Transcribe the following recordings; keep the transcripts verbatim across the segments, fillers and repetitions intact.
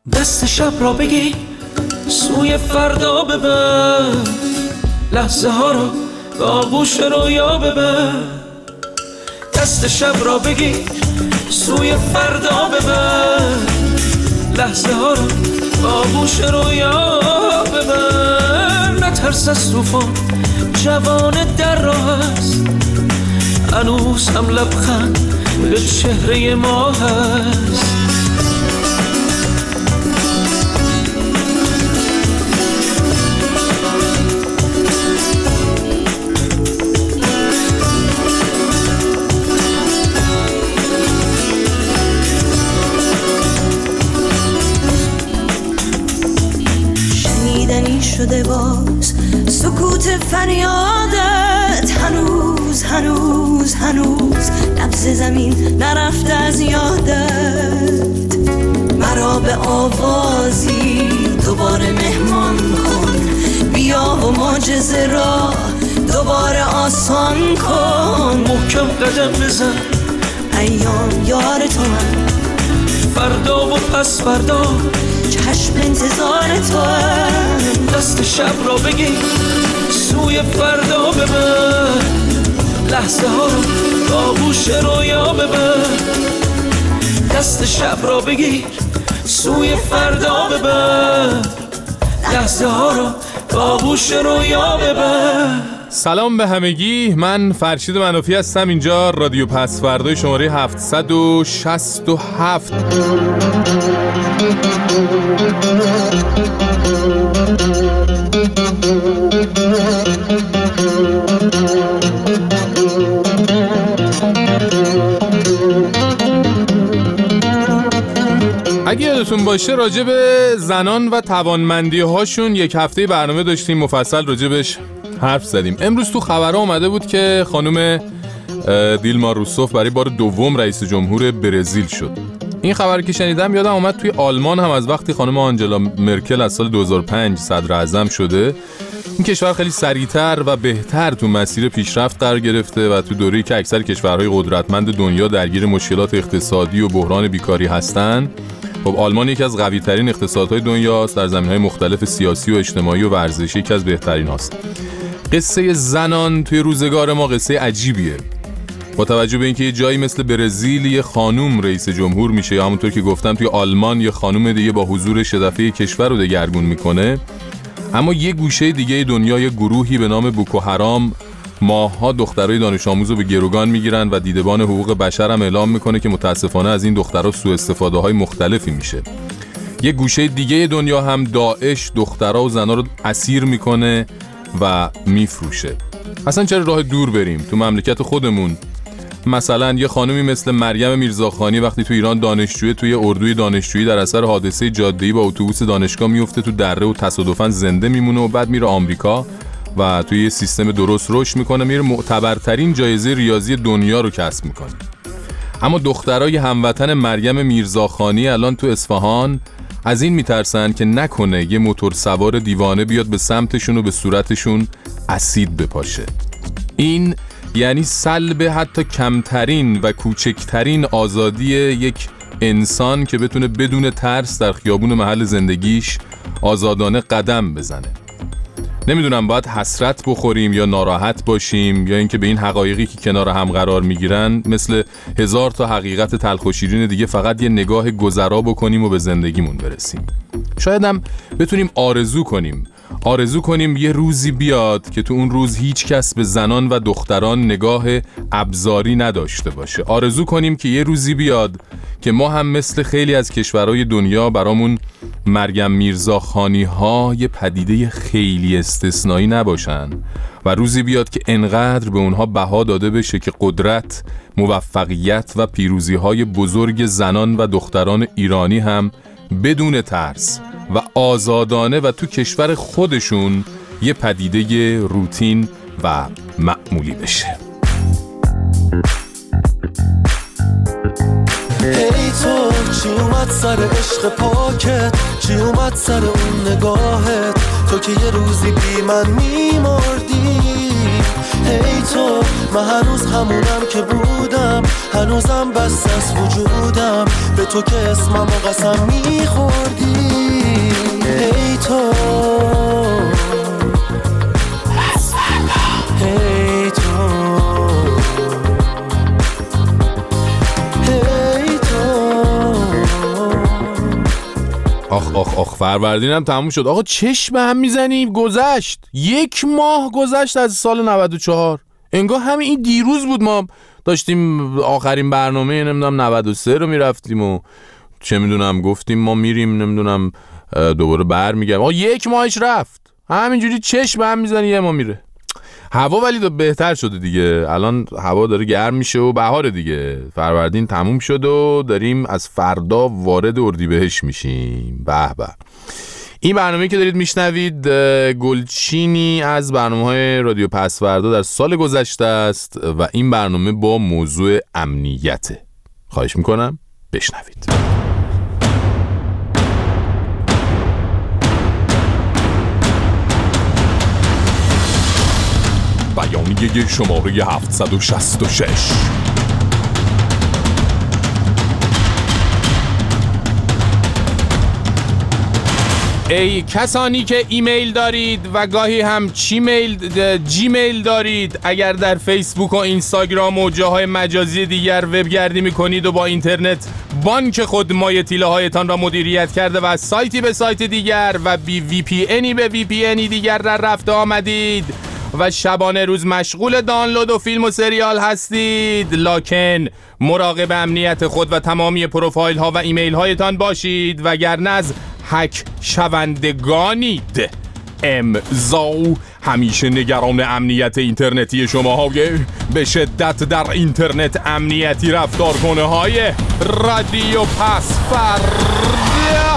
دست شب را بگی سوی فردا ببر، لحظه ها رو به آغوش رویا ببر. دست شب را بگی سوی فردا ببر، لحظه ها رو به آغوش رویا ببر. نترس از طوفان، جوان در راه است، هنوز هم لبخند به چهره ما هست. شنیدنی شده باز سکوت فریادت، هنوز هنوز هنوز نبض زمین نرفته از یادت. مرا به آوازی دوباره مهمان کن، بیا و معجزه را دوباره آسان کن. محکم قدم بزن، ایام یار تو هم، فردا و پس فردا چشم انتظار تو هم. دست شب را بگی سوی فردا ببر، لحظه ها رو به آغوش رویا ببر. دست شب را بگی سوی فردا ببر، لحظه ها رو به آغوش رویا ببر. سلام به همگی، من فرشید منافی هستم. اینجا رادیو پس فردای شماره هفتصد و شصت و هفت. اگه یادتون باشه راجع به زنان و توانمندی هاشون یک هفته برنامه داشتیم، مفصل راجبش حرف زدیم. امروز تو خبرها اومده بود که خانم دیلما روسوف برای بار دوم رئیس جمهور برزیل شد. این خبر که شنیدم یادم اومد توی آلمان هم از وقتی خانم آنجلا مرکل از سال دو هزار و پنج صدر اعظم شده، این کشور خیلی سریعتر و بهتر تو مسیر پیشرفت قرار گرفته و تو دوره‌ای که اکثر کشورهای قدرتمند دنیا درگیر مشکلات اقتصادی و بحران بیکاری هستن، خب آلمان یکی از قوی‌ترین اقتصادهای دنیاست، در زمینه‌های مختلف سیاسی و اجتماعی و ورزشی یکی از بهترین هاست. قصه زنان توی روزگار ما قصه عجیبیه. با توجه به اینکه یه جایی مثل برزیل یه خانوم رئیس جمهور میشه، یا همونطور که گفتم توی آلمان یه خانوم دیگه با حضورش دفعه کشور رو دگرگون میکنه، اما یه گوشه دیگه دنیا یه گروهی به نام بوکو حرام ماها دخترای دانش آموز رو به گروگان میگیرن و دیدبان حقوق بشر هم اعلام میکنه که متاسفانه از این دخترها سوء استفاده های مختلفی میشه. یه گوشه دیگه دنیا هم داعش دخترها و زنا رو اسیر میکنه و میفروشه. اصلا چرا راه دور بریم؟ تو مملکت خودمون مثلا یه خانمی مثل مریم میرزاخانی وقتی تو ایران دانشجوی توی اردوی دانشجویی در اثر حادثه جاده‌ای با اتوبوس دانشگاه میفته تو دره و تصادفاً زنده میمونه و بعد میره آمریکا و توی یه سیستم درست رشد میکنه، میره معتبرترین جایزه ریاضی دنیا رو کسب میکنه. اما دخترای هموطن مریم میرزاخانی الان تو اصفهان از این میترسن که نکنه یه موتور سوار دیوانه بیاد به سمتشون و به صورتشون اسید بپاشه. این یعنی سلب حتی کمترین و کوچکترین آزادی یک انسان که بتونه بدون ترس در خیابون محل زندگیش آزادانه قدم بزنه. نمیدونم باید حسرت بخوریم یا ناراحت باشیم، یا اینکه به این حقایقی که کنار هم قرار میگیرن مثل هزار تا حقیقت تلخ و شیرین دیگه فقط یه نگاه گذرا بکنیم و به زندگیمون برسیم. شاید هم بتونیم آرزو کنیم آرزو کنیم یه روزی بیاد که تو اون روز هیچ کس به زنان و دختران نگاه ابزاری نداشته باشه. آرزو کنیم که یه روزی بیاد که ما هم مثل خیلی از کشورهای دنیا برامون مریم میرزاخانی ها یه پدیده خیلی استثنایی نباشن و روزی بیاد که انقدر به اونها بها داده بشه که قدرت، موفقیت و پیروزی های بزرگ زنان و دختران ایرانی هم بدون ترس و آزادانه و تو کشور خودشون یه پدیده روتین و معمولی بشه. ای تو چی اومد سر عشق پاکت، چی اومد سر اون نگاهت، تو که یه روزی بی من میمردی. هی تو من هنوز همونم که بودم، هنوزم بس از وجودم به تو که اسمم و قسم میخوردی. هی تو هی تو هی تو. آخ آخ آخ فروردینم تموم شد. آقا چشم هم میزنی؟ گذشت یک ماه گذشت از سال نود و چهار. انگار همین این دیروز بود ما داشتیم آخرین برنامه نمیدونم نود و سه رو میرفتیم و چه میدونم گفتیم ما میریم نمیدونم دوباره برمیگردیم. آقا یک ماهش رفت. همینجوری چشم هم میزنی یه ما میره. هوا ولی دو بهتر شده دیگه. الان هوا داره گرم میشه و بهار دیگه. فروردین تموم شد و داریم از فردا وارد اردیبهشت میشیم. به به. این برنامه‌ای که دارید میشنوید گلچینی از برنامه‌های رادیو پسوردا در سال گذشته است و این برنامه با موضوع امنیته. خواهش میکنم بشنوید. بیانیه شماره هفتصد و شصت و شش. ای کسانی که ایمیل دارید و گاهی هم چی میل جیمیل دارید، اگر در فیسبوک و اینستاگرام و جاهای مجازی دیگر وبگردی میکنید و با اینترنت بانک خود مایتیله هایتان را مدیریت کرده و از سایتی به سایت دیگر و بی وی پی اینی به وی پی اینی دیگر در رفته آمدید و شبانه روز مشغول دانلود و فیلم و سریال هستید، لکن مراقب امنیت خود و تمامی پروفایل ها و ایمیل هایتان باشید وگرنه از هک شوندگانید. امضاء همیشه نگران امنیت اینترنتی شما های به شدت در اینترنت امنیتی رفتار کنه های رادیو پسوردا.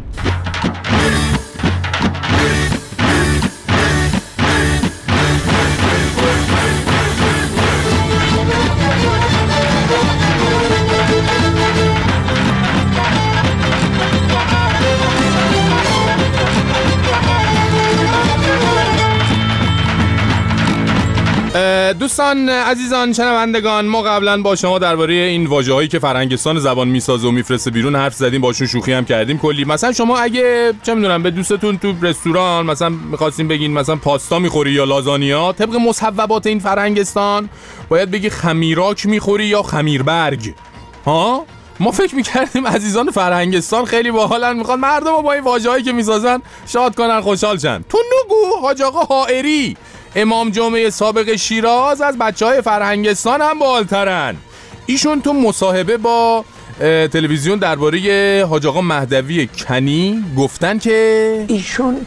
دوستان عزیزان شنوندگان، ما قبلا با شما درباره این واژه‌هایی که فرهنگستان زبان میسازه و میفرسته بیرون حرف زدیم، باشون شوخی هم کردیم کلی. مثلا شما اگه چه میدونم به دوستتون تو رستوران مثلا می‌خواستین بگین مثلا پاستا می‌خوری یا لازانیا، طبق مصوبات این فرهنگستان باید بگی خمیراک می‌خوری یا خمیربرگ. ها ما فکر می‌کردیم عزیزان فرهنگستان خیلی باحالن، می‌خوان مردم با این واژه‌هایی که میسازن شاد کنن خوشحال شن. تو نگو حاج آقا حائری امام جمعه سابق شیراز از بچهای فرهنگستان هم بالترن. ایشون تو مصاحبه با تلویزیون درباره حاج آقا مهدوی کنی گفتن که ایشون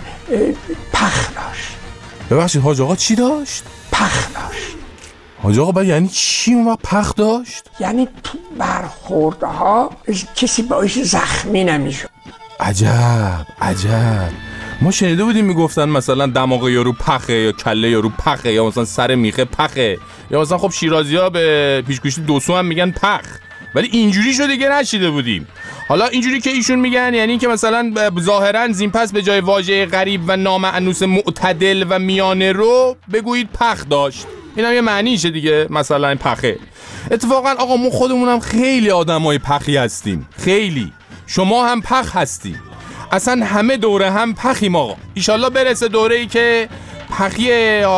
پخ داشت. ببخشید حاج آقا چی داشت؟ پخ داشت. حاج آقا یعنی چی اون وقت پخ داشت؟ یعنی تو برخوردها کسی باش زخمی نمیشد. عجب عجب. ما شنیده بودیم میگفتن مثلا دماغ یارو پخه یا کله یارو پخه یا مثلا سر میخه پخه یا مثلا خب شیرازی‌ها به پیشگوشی دوسو هم میگن پخ، ولی اینجوری شو دیگه نشیده بودیم. حالا اینجوری که ایشون میگن یعنی که مثلا ظاهرا زین پس به جای واژه غریب و نامأنوس معتدل و میانه رو بگویید پخ داشت. اینم یه معنیشه دیگه، مثلا پخه. اتفاقا آقا ما خودمونم خیلی آدمای پخی هستیم، خیلی. شما هم پخ هستی. اصلا همه دوره هم پخیم آقا. ایشالله برسه دوره‌ای که پخی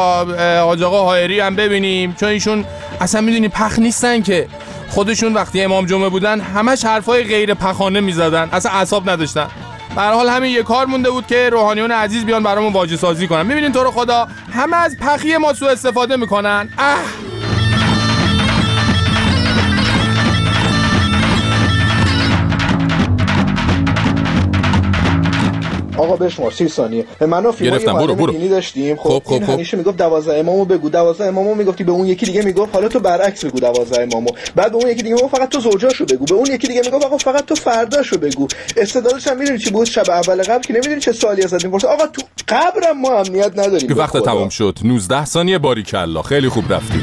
حاج آقا حائری هم ببینیم، چون ایشون اصلا میدونی پخ نیستن که. خودشون وقتی امام جمعه بودن همش حرفای غیر پخانه میزدن، اصلا اعصاب نداشتن. به هر حال همین یه کار مونده بود که روحانیون عزیز بیان برامون واژه سازی کنن. میبینین تو رو خدا همه از پخی ما سوء استفاده میکنن. اه آقا بشمار سی ثانیه. من و فیلم یه معلم دینی داشتیم. خب این همیشه میگفت دوازده امامو بگو، دوازده امامو میگفتی، به اون یکی دیگه میگفت حالا تو برعکس بگو دوازده امامو، بعد به اون یکی دیگه میگفت فقط تو زوجاشو بگو، به اون یکی دیگه میگفت آقا فقط تو فرداشو بگو. استدلالش هم میدونی چی بود؟ شب اول قبل که نمیدونی چه سوالی ازت میپرسه، آقا تو قبرم ما امنیت نداریم. وقت تمام شد. نوزده ثانیه. باریکلا خیلی خوب رفتی.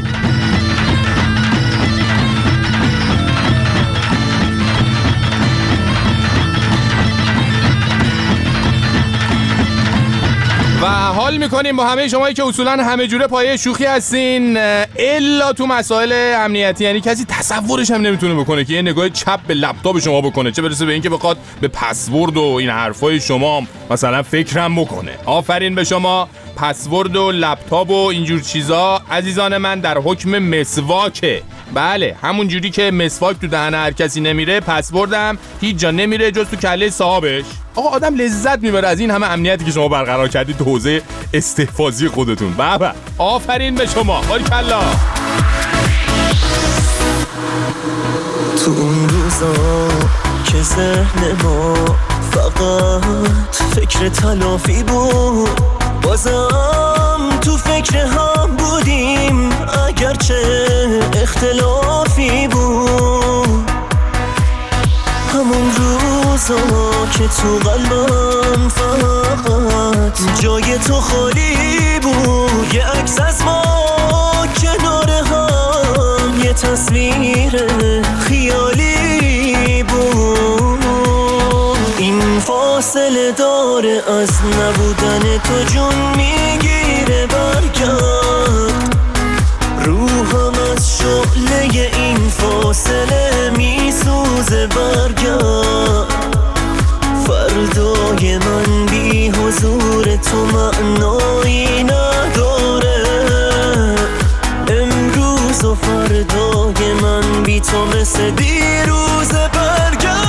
و حال میکنیم با همه شمایی که اصولا همه جوره پایه شوخی هستین الا تو مسائل امنیتی. یعنی کسی تصورش هم نمیتونه بکنه که یه نگاه چپ به لپتاپ شما بکنه، چه برسه به اینکه بخواد به پسورد و این حرفای شما مثلا فکرم بکنه. آفرین به شما. پسورد و لپتاپ و اینجور چیزا عزیزان من در حکم مسواکه. بله همون جوری که مسواک تو دهن هر کسی نمیره، پسوردم هیچ جا نمیره جز تو کله صاحبش. آقا آدم لذت میبره از این همه امنیتی که شما برقرار کردید تو حوزه استحفاظی خودتون. بابا آفرین به شما. باریکلا. تو اون روزا که ذهن ما فقط فکر تلافی بود، بازم تو فکر هم بودیم اگرچه اختلافی بود. همون روزا که تو قلبم فقط جای تو خالی بود، یه عکس از ما کنار هم، یه تصویر خیالی بود. این فاصله داره از نبودن تو جون میگیره، برگرد روحم از شعله این فاصله میسوزه، برگرد فردای من بی حضور تو معنایی نداره، امروز و فردای من بی تو مثل دیروز، برگرد.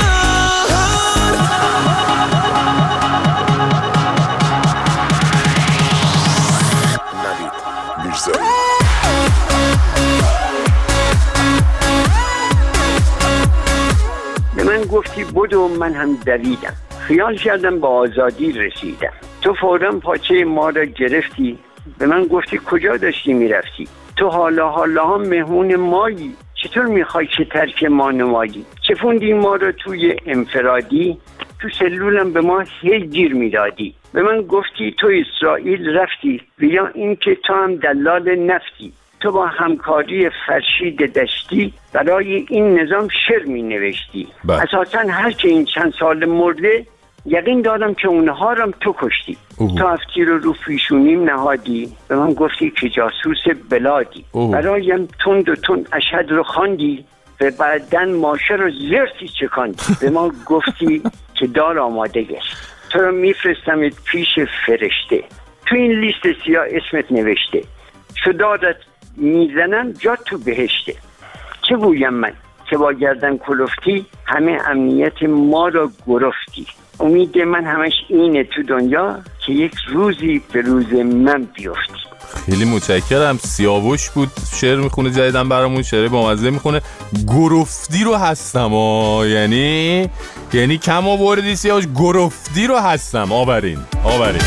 به من گفتی بدو، من هم دویدم، خیال کردم با آزادی رسیدم. تو فوراً پاچه ما را گرفتی، به من گفتی کجا داشتی میرفتی، تو حالا حالا هم مهمون مایی، چطور میخوای که ترک ما نمایی، چفوندی ما را توی انفرادی، تو سلولم به ما هی گیر میدادی. به من گفتی تو اسرائیل رفتی، بیا این که تو هم دلال نفتی، تو با همکاری فرشید دشتی برای این نظام شعر می نوشتی. اساساً هر که این چند سال مرده یقین دارم که اونها رم تو کشتی. اوه. تو افتی رو رو پیشونیم نهادی، به من گفتی که جاسوس بلادی. اوه. برایم تند و تند اشهد رو خواندی و بعدن ماشه رو زرتی چکاندی. به ما گفتی که دار آماده گشت، تو رو میفرستم پیش فرشته، تو این لیست سیاه اسمت نوشته، شدادت میزنم جا تو بهشته. چه بویم من که با گردن کلفتی همه امنیت ما را گرفتی. امید من همش اینه تو دنیا که یک روزی به روز من بیفتی. خیلی متشکرم. سیاوش بود شعر میخونه جدیدن برامون، شعر با مزه میخونه. گرفتی رو هستم ها، یعنی یعنی کم آوردی سیاوش، گرفتی رو هستم. آورین آورین.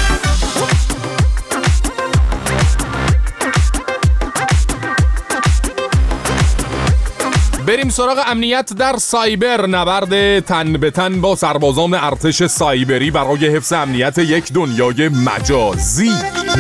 بریم سراغ امنیت در سایبر. نبرد تن به تن با سربازان ارتش سایبری برای حفظ امنیت یک دنیای مجازی.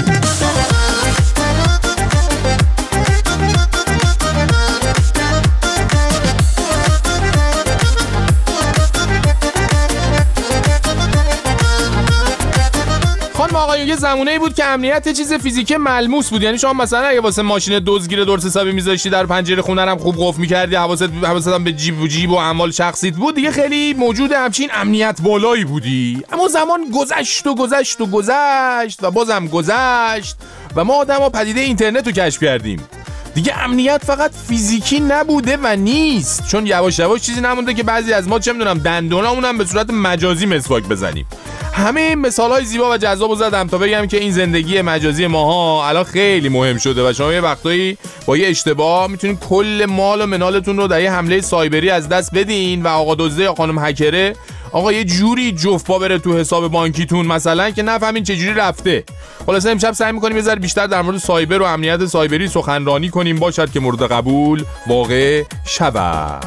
آقایون یه زمونه‌ای بود که امنیت چیز فیزیکی ملموس بود. یعنی شما مثلا اگه واسه ماشین دزدگیر درس حسابی می‌ذاشتی در پنجره خونه هم خوب قفل می‌کردی، حواست حواست هم به جیب و جیب و اموال شخصیت بود، دیگه خیلی موجود همچین امنیت بالایی بودی. اما زمان گذشت و گذشت و گذشت و بازم گذشت و ما آدم‌ها پدیده اینترنت رو کشف کردیم. دیگه امنیت فقط فیزیکی نبوده و نیست، چون یواش یواش چیزی نمونده که بعضی از ما چه می‌دونم دندونامون هم به صورت مجازی مسواک بزنیم. همه مثال‌های زیبا و جذابو زدم تا بگم که این زندگی مجازی ماها الان خیلی مهم شده و شما یه وقتایی با یه اشتباه میتونین کل مال و منالتون رو در یه حمله سایبری از دست بدین و آقا دزده یا خانم هکره آقا یه جوری جفت پا بره تو حساب بانکیتون مثلا که نفهمین چه جوری رفته. خلاصه امشب سعی می‌کنیم یه ذره بیشتر در مورد سایبر و امنیت سایبری سخنرانی کنیم، باشد که مورد قبول واقع شود.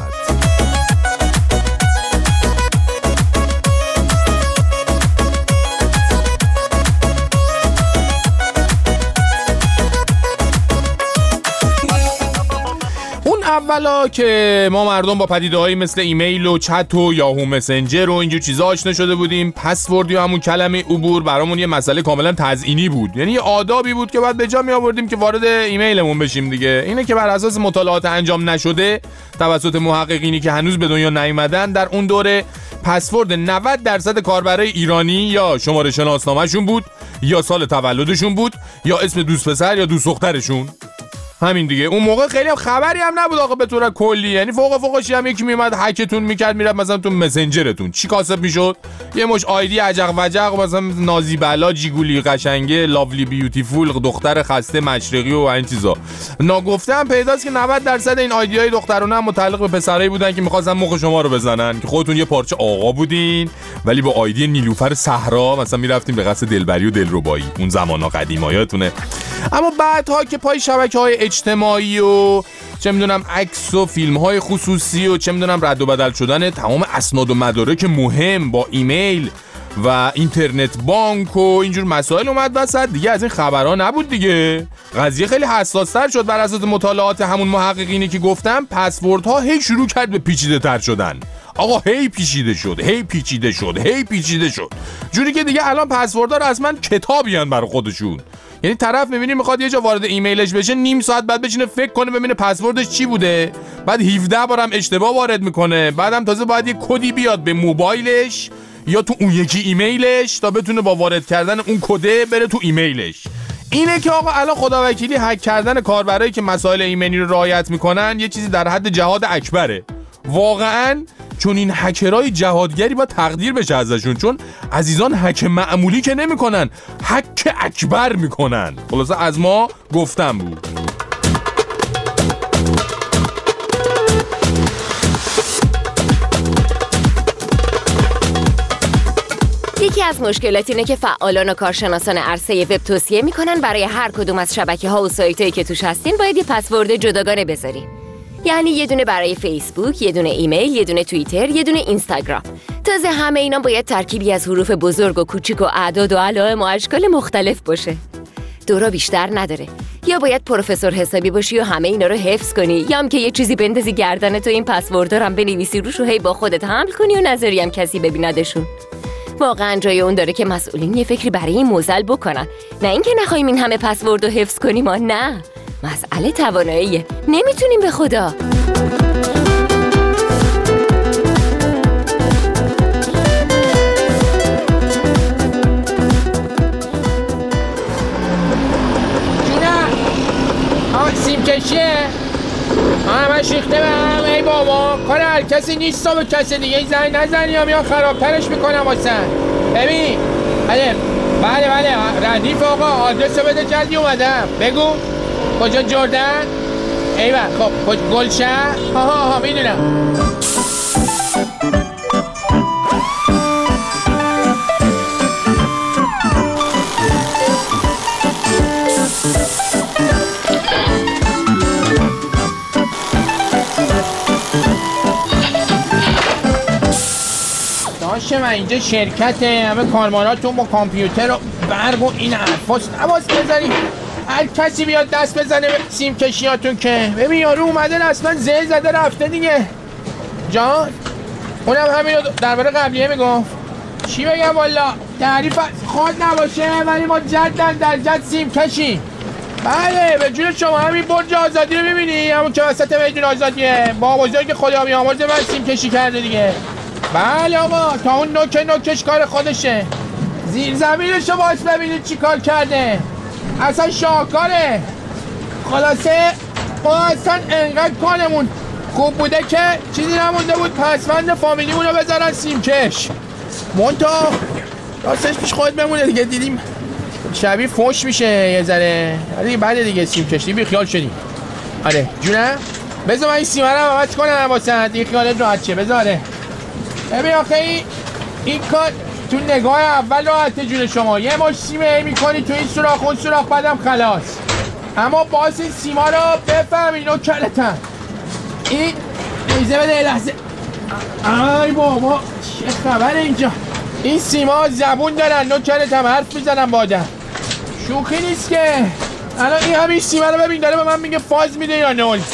اولا که ما مردم با پدیده‌هایی مثل ایمیل و چت و یاهو مسنجر و اینجور چیزا آشنا شده بودیم. پسورد یا همون کلمه عبور برامون یه مسئله کاملا تزیینی بود، یعنی یه آدابی بود که بعد به جا می آوردیم که وارد ایمیلمون بشیم دیگه. اینه که بر اساس مطالعات انجام نشده توسط محققینی که هنوز به دنیا نیومدن، در اون دوره پسورد نود درصد کاربرای ایرانی یا شماره شناسنامه‌شون بود یا سال تولدشون بود یا اسم دوست پسر یا دوست دخترشون. همین دیگه. اون موقع خیلی هم خبری هم نبود آقا به طور کلی، یعنی فوق فوقش هم یکی میومد هکتون میکرد میرفت مثلا تو مسنجرتون چی کاسب میشد، یه مش آیدی عجق وجق مثلا نازی بلا جیگولی قشنگه لاولی بیوتیفول دختر خسته مشرقی و این چیزا. ناگفته هم پیداست که نود درصد این آیدی های دخترانه هم متعلق به پسرایی بودن که می‌خواستن مخ شما رو بزنن که خودتون یه پارچه آقا بودین ولی با آیدی نیلوفر صحرا مثلا میرفتین به قصد دلبری و دلربایی. اون زمانا قدیما یادتونه. اما بعدها که پای شبکه‌های اجتماعی و چه میدونم عکس و فیلم‌های خصوصی و چه میدونم رد و بدل شدن تمام اسناد و مدارک مهم با ایمیل و اینترنت بانک و اینجور مسائل اومد وسط، دیگه از این خبرها نبود دیگه. قضیه خیلی حساس‌تر شد. بر اساس مطالعات همون محققینی که گفتم پسوردها هی شروع کرد به پیچیده تر شدن. آقا هی پیچیده شد هی پیچیده شد هی پیچیده شد جوری که دیگه الان پسوردها رسما کتابی ان برای خودشون. یعنی طرف می‌بینی میخواد یه جا وارد ایمیلش بشه، نیم ساعت بعد بشینه فکر کنه ببینه پسوردش چی بوده، بعد هفده بارم اشتباه وارد میکنه، بعدم تازه باید یه کدی بیاد به موبایلش یا تو اون یکی ایمیلش تا بتونه با وارد کردن اون کده بره تو ایمیلش. اینه که آقا الان خداوکیلی هک کردن کاربرایی که مسائل ایمنی رو رعایت میکنن یه چیزی در حد جهاد اکبره. واقعاً چون این هکرای جهادگری با تقدیر بشه ازشون، چون عزیزان هک معمولی که نمیکنن، هک اکبر میکنن. خلاصه از ما گفتم بود. یکی از مشکلات اینه که فعالان و کارشناسان عرصه وب توصیه میکنن برای هر کدوم از شبکه‌ها و سایتایی که توش هستین باید یه پسورد جداگانه بذارین. یعنی یه دونه برای فیسبوک، یه دونه ایمیل، یه دونه توییتر، یه دونه اینستاگرام. تازه همه اینا باید ترکیبی از حروف بزرگ و کوچیک و اعداد و علائم و اشکال مختلف باشه. دورا بیشتر نداره. یا باید پروفسور حسابی باشی و همه اینا رو حفظ کنی، یا هم که یه چیزی بندازی گردنت و این پسوردها رو هم بنویسی روش و هی با خودت حمل کنی و نذاری هم کسی ببیندشون. واقعا جای اون داره که مسئولین یه فکری برای این موزل بکنن، نه اینکه نخوایم این همه پسورد رو حفظ کنیم. ما نه، مسئله تواناییه، نمیتونیم به خدا. جونم آه سیم کشیه آه من شیخته برم. ای بابا کار هر کسی نیست تا به کسی دیگه زنگ نزنی یا میان خرابترش میکنم واسه. ببین بله بله بله ردیف آقا آدرس رو بده، جلدی اومدم. بگو کجا؟ جردن؟ ایوه خب گلشهر؟ ها ها ها میدونم. داشه من اینجا شرکته، همه کارماناتون با کامپیوتر و برق و این حرفاست، نباز بذاری هر کسی بیاد دست بزنه به سیم کشیاتون. که ببین یارو اومده اصلا زل زده رفته دیگه. جان اونم همین رو درباره قبلیه میگفت. چی بگم والا تعریف خود نباشه ولی ما جدن در جد سیم کشی. بله به جون شما همین برج آزادی رو میبینی، همون که وسط میدون آزادیه، با بزرگ خدا بیامرز من سیم کشی کرده دیگه. بله آقا تا اون نوک نوکش کار خودشه، زیر زمینش رو باش ببینید چی کار کرده، اصلا شاهکاره. خلاصه ما اصلا انقدر کارمون خوب بوده که چیزی نمونده بود پسوند فامیلیمون رو بذارن سیمکش. منتها راستش پیش خود بمونه دیگه، دیدیم شبیه فوش میشه یه ذره دیگه، بعد دیگه سیمکش بی خیال شدیم. آره جونه بذار من این سیمه رو عوض کنم واسه دیگه خیالت راحت شه. بذاره ببین آخه این این کار تو نگاه اول راحته جون شما، یه مش سیمه میکنی تو این سوراخ اون سوراخ بعدم خلاص. اما باز این سیما رو بفهمی نوکرتن. این ایزه بده لحظه. آی بابا چه خبره اینجا؟ این سیما زبون دارن نوکرتم، حرف میزنن با آدم، شوخی نیست که. الان این همین سیما رو ببین داره به من میگه فاز میده یا نول.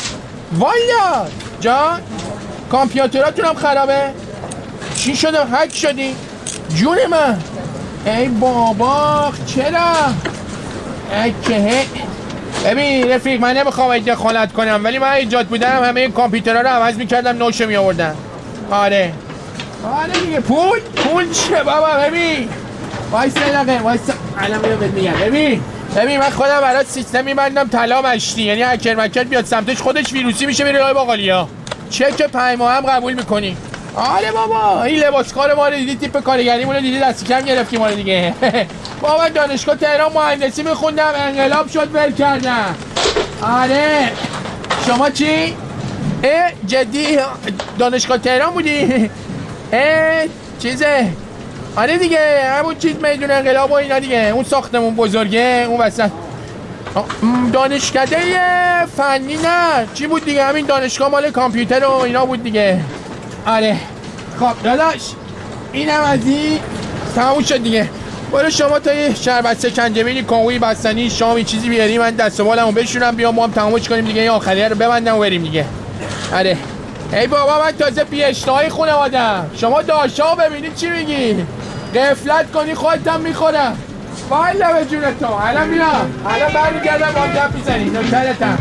والا جان کامپیوتراتون هم خرابه؟ چی شده؟ هک شدی؟ جون من ای بابا چرا؟ ای که ببین رفیق من نمیخوام اینجا دخالت کنم ولی من ایجاد بودم همه این کامپیوترها رو عوض میکردم نوشو میآوردم. آره آره دیگه پول پول چه بابا ببین وایسا لقه وایسا الان میام بهت میگم. ببین ببین من خودم برات سیستم میبندم طلا مشتی یعنی هکر مکر بیاد سمتش خودش ویروسی میشه میره راه باقالیا چک پنج ماه هم قبول میکنی. آره بابا این لباس کار ما رو دیدی تیپ کارگریمون رو دیدی دستی کم گرفتیم ما رو دیگه. بابا دانشگاه تهران مهندسی میخوندم انقلاب شد ول کردم. آره شما چی؟ اه جدی دانشگاه تهران بودی؟ اه چیزه آره دیگه همون چیز میدون انقلاب و اینا دیگه اون ساختمون بزرگه اون وسط دانشکده فنی نه چی بود دیگه همین دانشگاه مال کامپیوتر و اینا بود دیگه. آره خب داداش اینم از این تموم شد دیگه. برو شما تا یه شربت سکنجبینی کاهوی بستنی شامی چیزی بیاری من دست و بالمو بشورم بیام ما هم تمامش کنیم دیگه این آخریه رو ببندم و بریم دیگه. آره ای بابا من تازه بی اشتهای خانواده‌ام شما داشا ببینید چی میگی غفلت کنی خودت هم میخورم. والا به جون تو الان میرم الان برمیگردم با هم گپ میزنیم نوکرتم.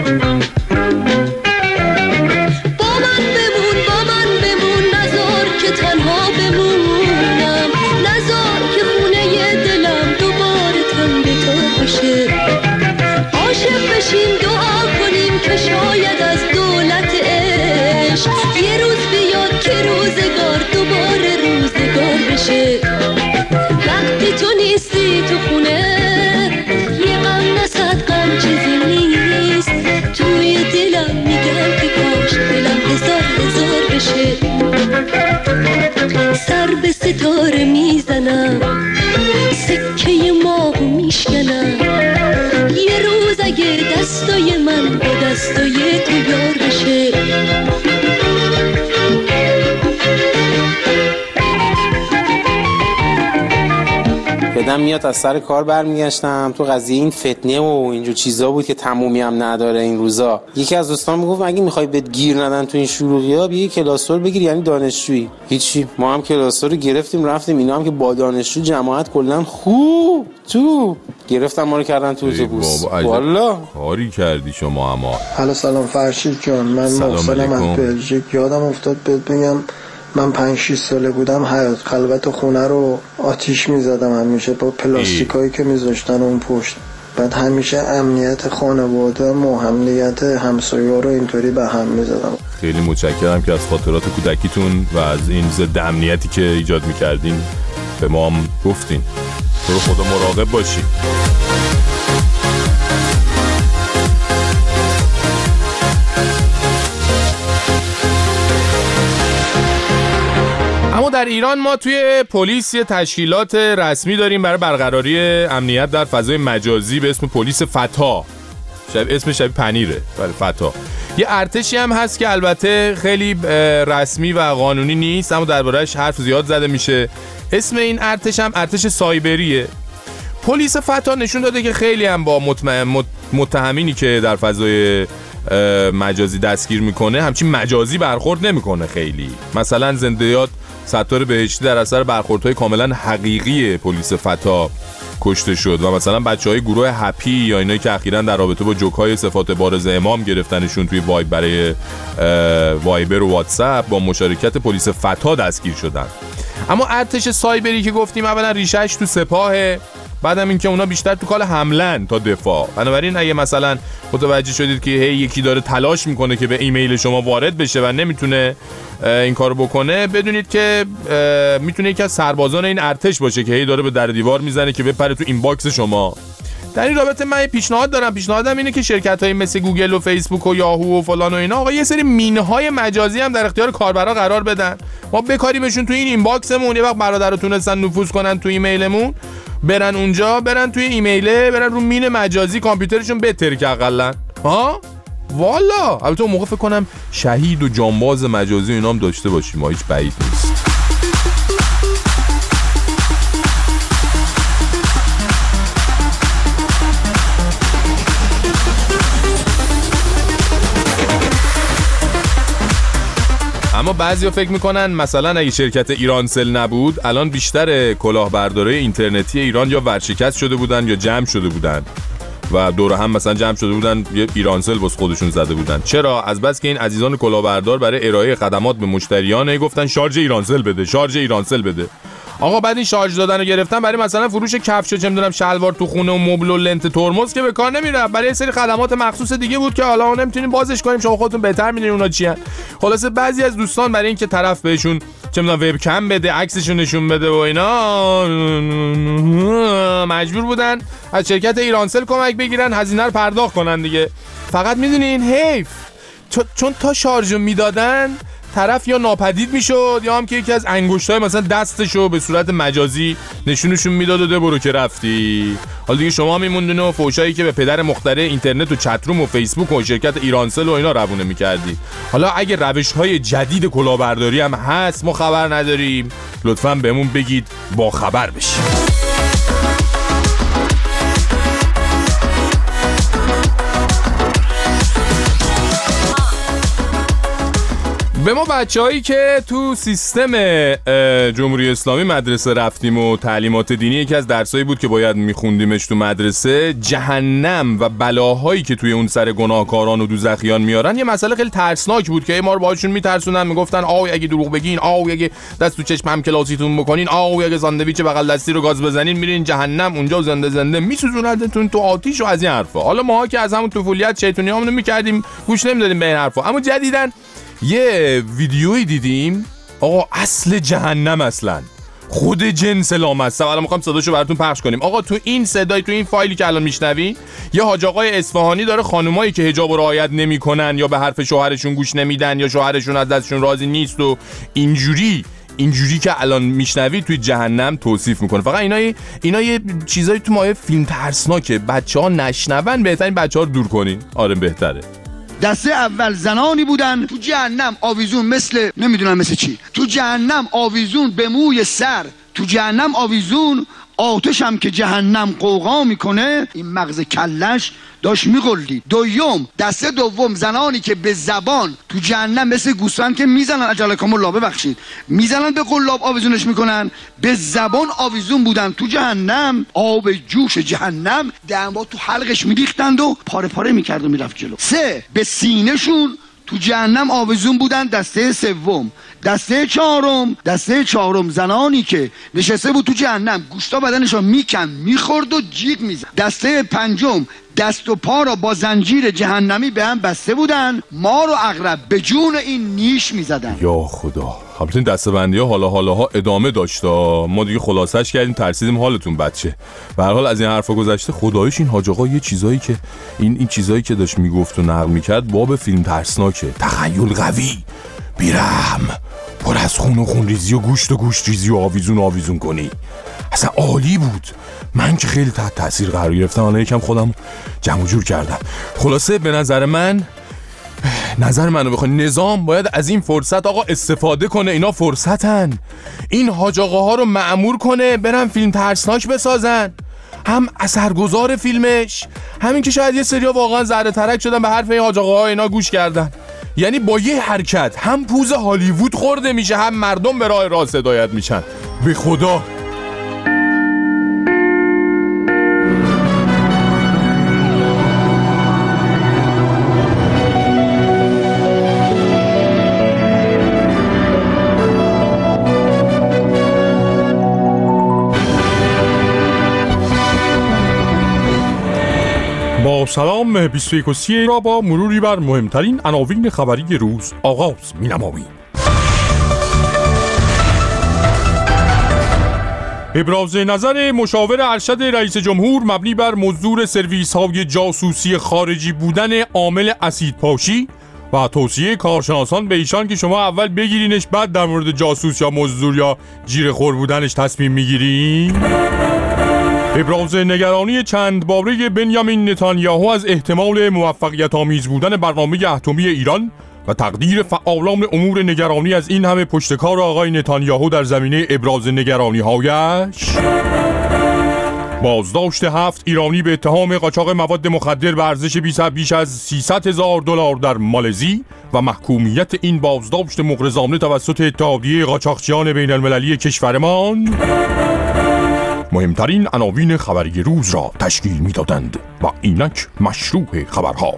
با من بمون با من بمون نذار که تنها بمونم نذار که خونه دلم دوباره تن به تو بشه عاشق بشیم دعا کنیم که شاید از دولت عشق یه روز بیاد که روزگار دوباره روزگار بشه. وقتی تو نیستی تو خونه یه غم نصد غم چیزی نیست توی دلم میگم که کاش دلم هزار هزار بشه. سر به ستاره میزنم سکه ماهو میشکنم یه روز اگه دستای من با دستای تو یار بشه. بدم میاد از سر کار برمیگشتم تو قضیه این فتنه و اینجور چیزا بود که تمومی هم نداره این روزا. یکی از دوستان میگفت اگه میخوای بهت گیر ندن تو این شلوغی‌ها بیا کلاسور بگیر یعنی دانشجویی. هیچی ما هم کلاسور رو گرفتیم رفتیم اینا هم که با دانشجو جماعت کلا خوب تو گرفتن ما رو کردن تو اتوبوس. والله کاری کردی شما. اما حالا سلام فرشید جان من محسنم از بلژیک. یادم افتاد بهت بگم من پنج شیش ساله بودم حیاط خلوت خونه رو آتیش میزدم همیشه با پلاستیکایی که میذاشتن اون پشت. بعد همیشه امنیت خانواده و امنیت همسایه‌ها رو اینطوری به هم میزدم. خیلی متشکرم که از خاطرات کودکیتون و از این ضد امنیتی که ایجاد میکردین به ما هم گفتین. تو رو خدا مراقب باشی. اما در ایران ما توی پلیس یه تشکیلات رسمی داریم برای برقراری امنیت در فضای مجازی به اسم پلیس فتا. شبیه اسم شبیه پنیره ولی فتا. یه ارتشی هم هست که البته خیلی رسمی و قانونی نیست اما درباره‌اش حرف زیاد زده میشه. اسم این ارتش هم ارتش سایبریه. پلیس فتا نشون داده که خیلی هم با متهمینی که در فضای مجازی دستگیر میکنه همچین مجازی برخورد نمیکنه. خیلی مثلا زنده یاد ستار بهشتی در اثر برخوردهای کاملا حقیقی پلیس فتا کشته شد و مثلا بچهای گروه هپی یا اینایی که اخیراً در رابطه با جوکای صفات بارز امام گرفتنشون توی وایب برای وایبر و واتساپ با مشارکت پلیس فتا دستگیر شدن. اما ارتش سایبری که گفتیم اولا ریشه‌اش تو سپاهه، بعدم این که اونا بیشتر تو کال حملن تا دفاع. بنابراین اگه مثلا متوجه شدید که هی یکی داره تلاش میکنه که به ایمیل شما وارد بشه و نمیتونه این کارو بکنه، بدونید که میتونه یکی از سربازان این ارتش باشه که هی داره به در دیوار میزنه که بپره تو اینباکس شما. در این رابطه من پیشنهاد دارم پیشنهادم اینه که شرکت‌های مثل گوگل و فیسبوک و یاهو و فلان و اینا آقا یه سری مینهای مجازی هم در اختیار کاربرا قرار بدن. ما بکاریمشون تو این اینباکسمون، یه وقت برادرها تونستن نفوذ کنن تو ایمیلمون، برن اونجا، برن توی ایمیله، برن رو مین مجازی کامپیوترشون بترک اقلن. ها والا البته اون موقع فکر کنم شهید و جانباز مجازی اینا هم داشته باشیم، ما هیچ بعید نیست. اما بعضیا فکر میکنن مثلا اگه شرکت ایرانسل نبود الان بیشتر کلاهبردارای اینترنتی ایران یا ورشکست شده بودن یا جمع شده بودن و دور هم مثلا جمع شده بودن یه ایرانسل واسه خودشون زده بودن. چرا؟ از بس که این عزیزان کلاهبردار برای ارائه خدمات به مشتریان گفتن شارژ ایرانسل بده، شارژ ایرانسل بده. آقا بعد این شارژ دادن رو گرفتن برای مثلا فروش کفش و چه میدونم شلوار تو خونه و مبل و لنت ترمز که به کار نمیره، برای سری خدمات مخصوص دیگه بود که حالا نمیتونیم بازش کنیم، شما خودتون بهتر میدونید اونا چی ان. خلاصه بعضی از دوستان برای اینکه طرف بهشون چه میدونم وب کم بده، عکسشو نشون بده و اینا، مجبور بودن از شرکت ایرانسل کمک بگیرن، هزینه رو پرداخت کنن دیگه. فقط میدونین حیف، چون تا شارژو میدادن طرف یا ناپدید میشد یا هم که یکی از انگشتای مثلا دستشو به صورت مجازی نشونشون میداد و ده برو که رفتی. حالا دیگه شما میموندین و فوشایی که به پدر مخترع اینترنت و چتروم و فیسبوک و شرکت ایرانسل و اینا روونه میکردی. حالا اگه روش‌های جدید کلاهبرداری هم هست ما خبر نداریم، لطفاً بهمون بگید با خبر بشیم. به ما بچه‌هایی که تو سیستم جمهوری اسلامی مدرسه رفتیم و تعلیمات دینی یکی از درسایی بود که باید میخوندیمش تو مدرسه، جهنم و بلاهایی که توی اون سر گناهکاران و دوزخیان میارن یه مسئله خیلی ترسناک بود که ما رو باهاشون میترسونن، میگفتن آو اگه دروغ بگین، آو اگه دست تو چشم هم کلاسیتون بکنین، آو اگه ساندویچ بغل دستی رو گاز بزنین میرین جهنم، اونجا زنده زنده میسوزوننتون تو آتیش و از این حرفا. حالا ماها که از همون طفولیت شیطونیامونو میکردیم گوش نمیدادیم به این حرفا، اما جدیدن یه ویدیویی دیدیم آقا اصل جهنم اصلا خود جن سلام است. الان میخوام صداشو براتون پخش کنیم. آقا تو این صدای تو این فایلی که الان میشنوین یه حاج آقای اصفهانی داره خانمایی که حجاب رو رعایت نمیکنن یا به حرف شوهرشون گوش نمیدن یا شوهرشون از دستشون راضی نیست و اینجوری اینجوری که الان میشنوید توی جهنم توصیف میکنه. فقط اینا اینا یه چیزایی تو مایه فیلم ترسناکه، بچه‌ها نشنون، بهترین بچه‌ها رو دور کنین. آره بهتره. دسته اول زنانی بودن تو جهنم آویزون، مثل نمیدونم مثل چی، تو جهنم آویزون به موی سر، تو جهنم آویزون آتش هم که جهنم قوقا میکنه، این مغز کلش داشت میغلید. دوم دسته دوم زنانی که به زبان تو جهنم مثل گوسفند که میزنن، اجلکم الله ببخشید، میزنن به قلاب آویزونش میکنن، به زبان آویزون بودن تو جهنم، آب جوش جهنم دنبا تو حلقش میریختند و پاره پاره میکرد و میرفت جلو. سه به سینهشون تو جهنم آویزون بودن. دسته سوم دسته چهارم دسته چهارم زنانی که نشسته بود تو جهنم، گوشتا بدنشو میکن میخورد و جیغ میزد. دسته پنجم دست و پا را با زنجیر جهنمی به هم بسته بودن، مار و عقرب به جون این نیش میزدن. یا خدا. البته این دسته‌بندی ها حالا حالا ها ادامه داشت، ما دیگه خلاصش کردیم ترسیدیم حالتون بچه. به هر حال از این حرفا گذشته خداییش این حاج آقا یه چیزایی که این این چیزایی که داشت میگفت و نقل میکرد باب فیلم ترسناکه. تخیل قوی، بیرحم، پر از خون و خون ریزی و گوشت و گوشت ریزی و آویزون آویزون کنی. اصلا عالی بود. من که خیلی تحت تاثیر قرار گرفتم، الان یکم خودم جمع جور کردم. خلاصه به نظر من نظر منو بخوای نظام باید از این فرصت آقا استفاده کنه. اینا فرصتن، این حاج آقاها رو مأمور کنه برن فیلم ترسناک بسازن، هم اثرگذار فیلمش، همین که شاید یه سریا واقعا ذره ترک شدن به حرف این حاج آقاها اینا گوش کردن. یعنی با یه حرکت هم پوز هالیوود خورده میشه، هم مردم به راه راست هدایت میشن. به خدا با سلام بیست و یک و سی را با مروری بر مهمترین عناوین خبری روز آغاز می‌نماییم. ابراز نظر مشاور ارشد رئیس جمهور مبنی بر مزدور سرویس های جاسوسی خارجی بودن عامل اسیدپاشی و توصیه کارشناسان به ایشان که شما اول بگیرینش بعد در مورد جاسوس یا مزدور یا جیره‌خور بودنش تصمیم میگیرین. ابراز نگرانی چند باره بنیامین نتانیاهو از احتمال موفقیت آمیز بودن برنامه اتمی ایران و تقدیر فعالان امور نگرانی از این همه پشتکار آقای نتانیاهو در زمینه ابراز نگرانی هایش. بازداشت هفت ایرانی به اتهام قاچاق مواد مخدر به ارزش بیش از سیصد هزار دلار در مالزی و محکومیت این بازداشت مغرضانه توسط اتحادیه قاچاقچیان بین المللی کشورمان مهمترین عناوین خبری روز را تشکیل می‌دادند و اینک مشروع خبرها.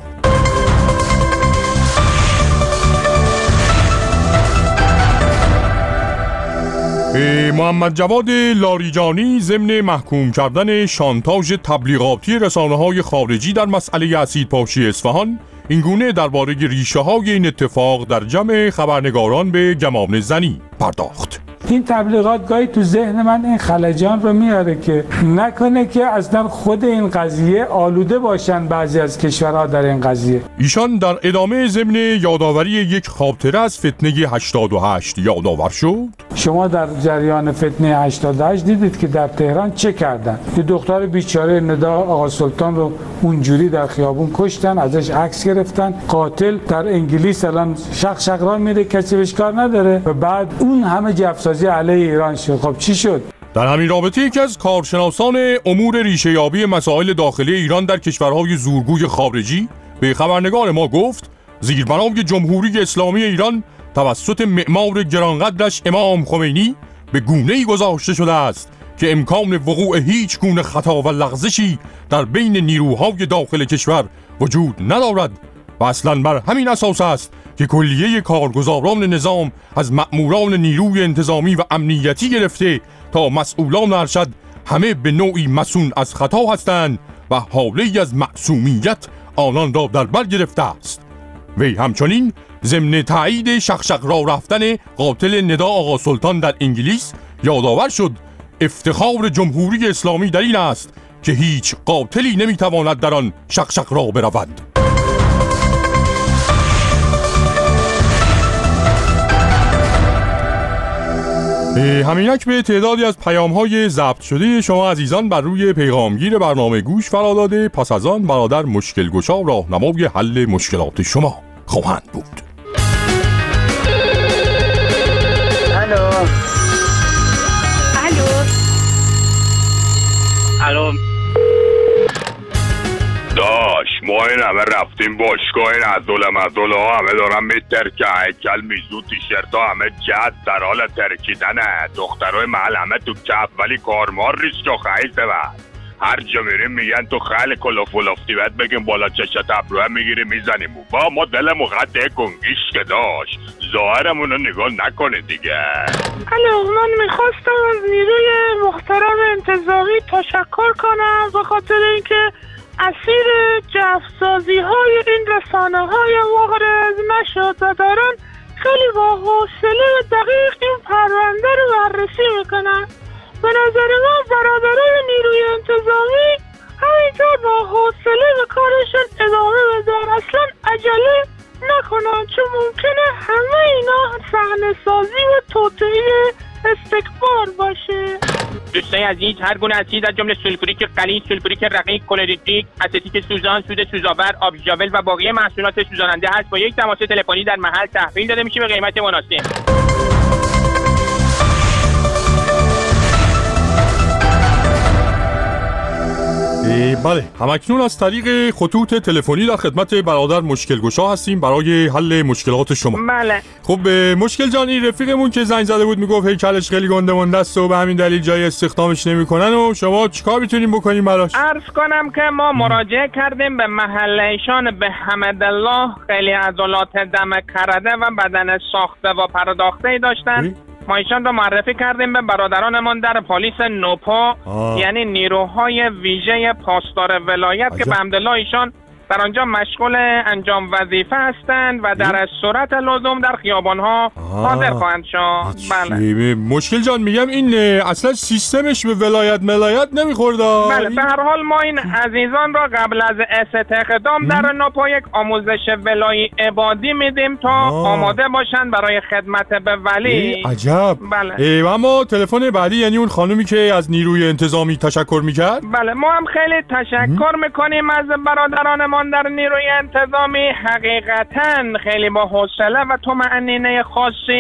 محمد جواد لاریجانی ضمن محکوم کردن شانتاژ تبلیغاتی رسانه‌های خارجی در مسئله اسیدپاشی اصفهان اینگونه درباره ریشه‌های این اتفاق در جمع خبرنگاران به گمان زنی پرداخت. این تبلیغات گاهی تو ذهن من این خلجان رو میاره که نکنه که اصلا خود این قضیه آلوده باشن بعضی از کشورها در این قضیه. ایشان در ادامه ضمن یادآوری یک خاطره از فتنه هشتاد و هشت یادآور شد. شما در جریان فتنه هشتاد و هشت دیدید که در تهران چه کردن؟ یه دختر بیچاره ندا آقا سلطان رو اونجوری در خیابون کشتن، ازش عکس گرفتن. قاتل در انگلیس الان شق شق راه میره، کسی بهش کار نداره و بعد اون همه جفسازی علیه ایران شد. خب چی شد؟ در همین رابطه یکی از کارشناسان امور ریشه‌یابی مسائل داخلی ایران در کشورهای زورگوی خارجی به خبرنگار ما گفت زیربنای جمهوری اسلامی ایران توسط معمار گرانقدرش امام خمینی به گونه‌ای گذاشته شده است که امکان وقوع هیچ گونه خطا و لغزشی در بین نیروهای داخل کشور وجود ندارد و اصلاً بر همین اساس است که کلیه کارگزاران نظام از مأموران نیروی انتظامی و امنیتی گرفته تا مسئولان ارشد همه به نوعی مسئول از خطا هستند و حاله‌ای از معصومیت آنان را در بر گرفته است. وی همچنین ضمن تایید شخشق را رفتن قاتل ندا آقا سلطان در انگلیس یادآور شد افتخار جمهوری اسلامی در این است که هیچ قاتلی نمیتواند در آن شخشق را برود. همینک به تعدادی از پیام‌های ضبط شده شما عزیزان بر روی پیغامگیر برنامه گوش فرا داده. پس از آن برادر مشکل گشا راهنمای حل مشکلات شما خواهند بود. الو الو الو داش ما این همه رفتیم باشگاه این عضل مزل ها همه دارن میترکه هیکل میزو تیشرت ها همه جد در حال ترکیدنه. دخترهای محل همه تو کف ولی کارمار ریست و خیزه بد. هر جا میریم میگن تو خیلی کلوف ولافتی باید بگیم بالا چشت ابروه میگیری میزنیم با ما دلمو قطعه کنگیش که داشت ظاهرمونو نگاه نکنه دیگه. الو من میخواستم از نیروی محترم انتظامی تشکر کنم به خاطر اینکه اسیر جفسازی های این رسانه های مغرض نشد و دارن خیلی با حوصله و دقیق این پرونده رو بررسی میکنن. به نظر من برادرای نیروی انتظامی همینطور با حوصله به کارشون ادامه بدن، اصلا عجله نکنن چون ممکنه همه اینا صحنه سازی و توطئه استکبار باشه. دوستای عزیز هر گونه اسید از جمله سولفوریک غلیظ، سولفوریک رقیق، کلوریدریک، اسیتیک سوزان، سود سوزآور، آب ژاول و باقی محصولات سوزاننده هست با یک تماس تلفنی در محل تحویل داده میشه به قیمت مناسب. بله همکنون از طریق خطوط تلفنی در خدمت برادر مشکل گشا هستیم برای حل مشکلات شما. بله خب مشکل جان این رفیقمون که زنگ زده بود میگفت هیکلش خیلی گنده مونده است و به همین دلیل جای استخدامش نمیکنن و شما چیکار میتونیم بکنیم براش؟ عرض کنم که ما مراجعه کردیم به محل ایشان به حمدالله، خیلی عضلات دم کرده و بدن ساخته و پرداخته داشتن. ما ایشان رو معرفی کردیم به برادرانمان در پلیس نوپا، یعنی نیروهای ویژه پاسدار ولایت که به حمدالله ایشان در آنجا مشغول انجام وظیفه هستند و در صورت لزوم در خیابان‌ها حاضر خواهند شد. بله مشکل جان میگم این اصلا سیستمش به ولایت ملایت نمیخورده. بله به هر حال ما این عزیزان را قبل از استخدام در نوپا یک آموزش ولایی عبادی میدیم تا آه. آماده باشند برای خدمت به ولی. عجب. بله اما تلفن بعدی یعنی اون خانومی که از نیروی انتظامی تشکر میکرد؟ بله ما هم خیلی تشکر میکنیم از برادرانمان در نیروی انتظامی، حقیقتاً خیلی با حوصله و طمأنینه خاصی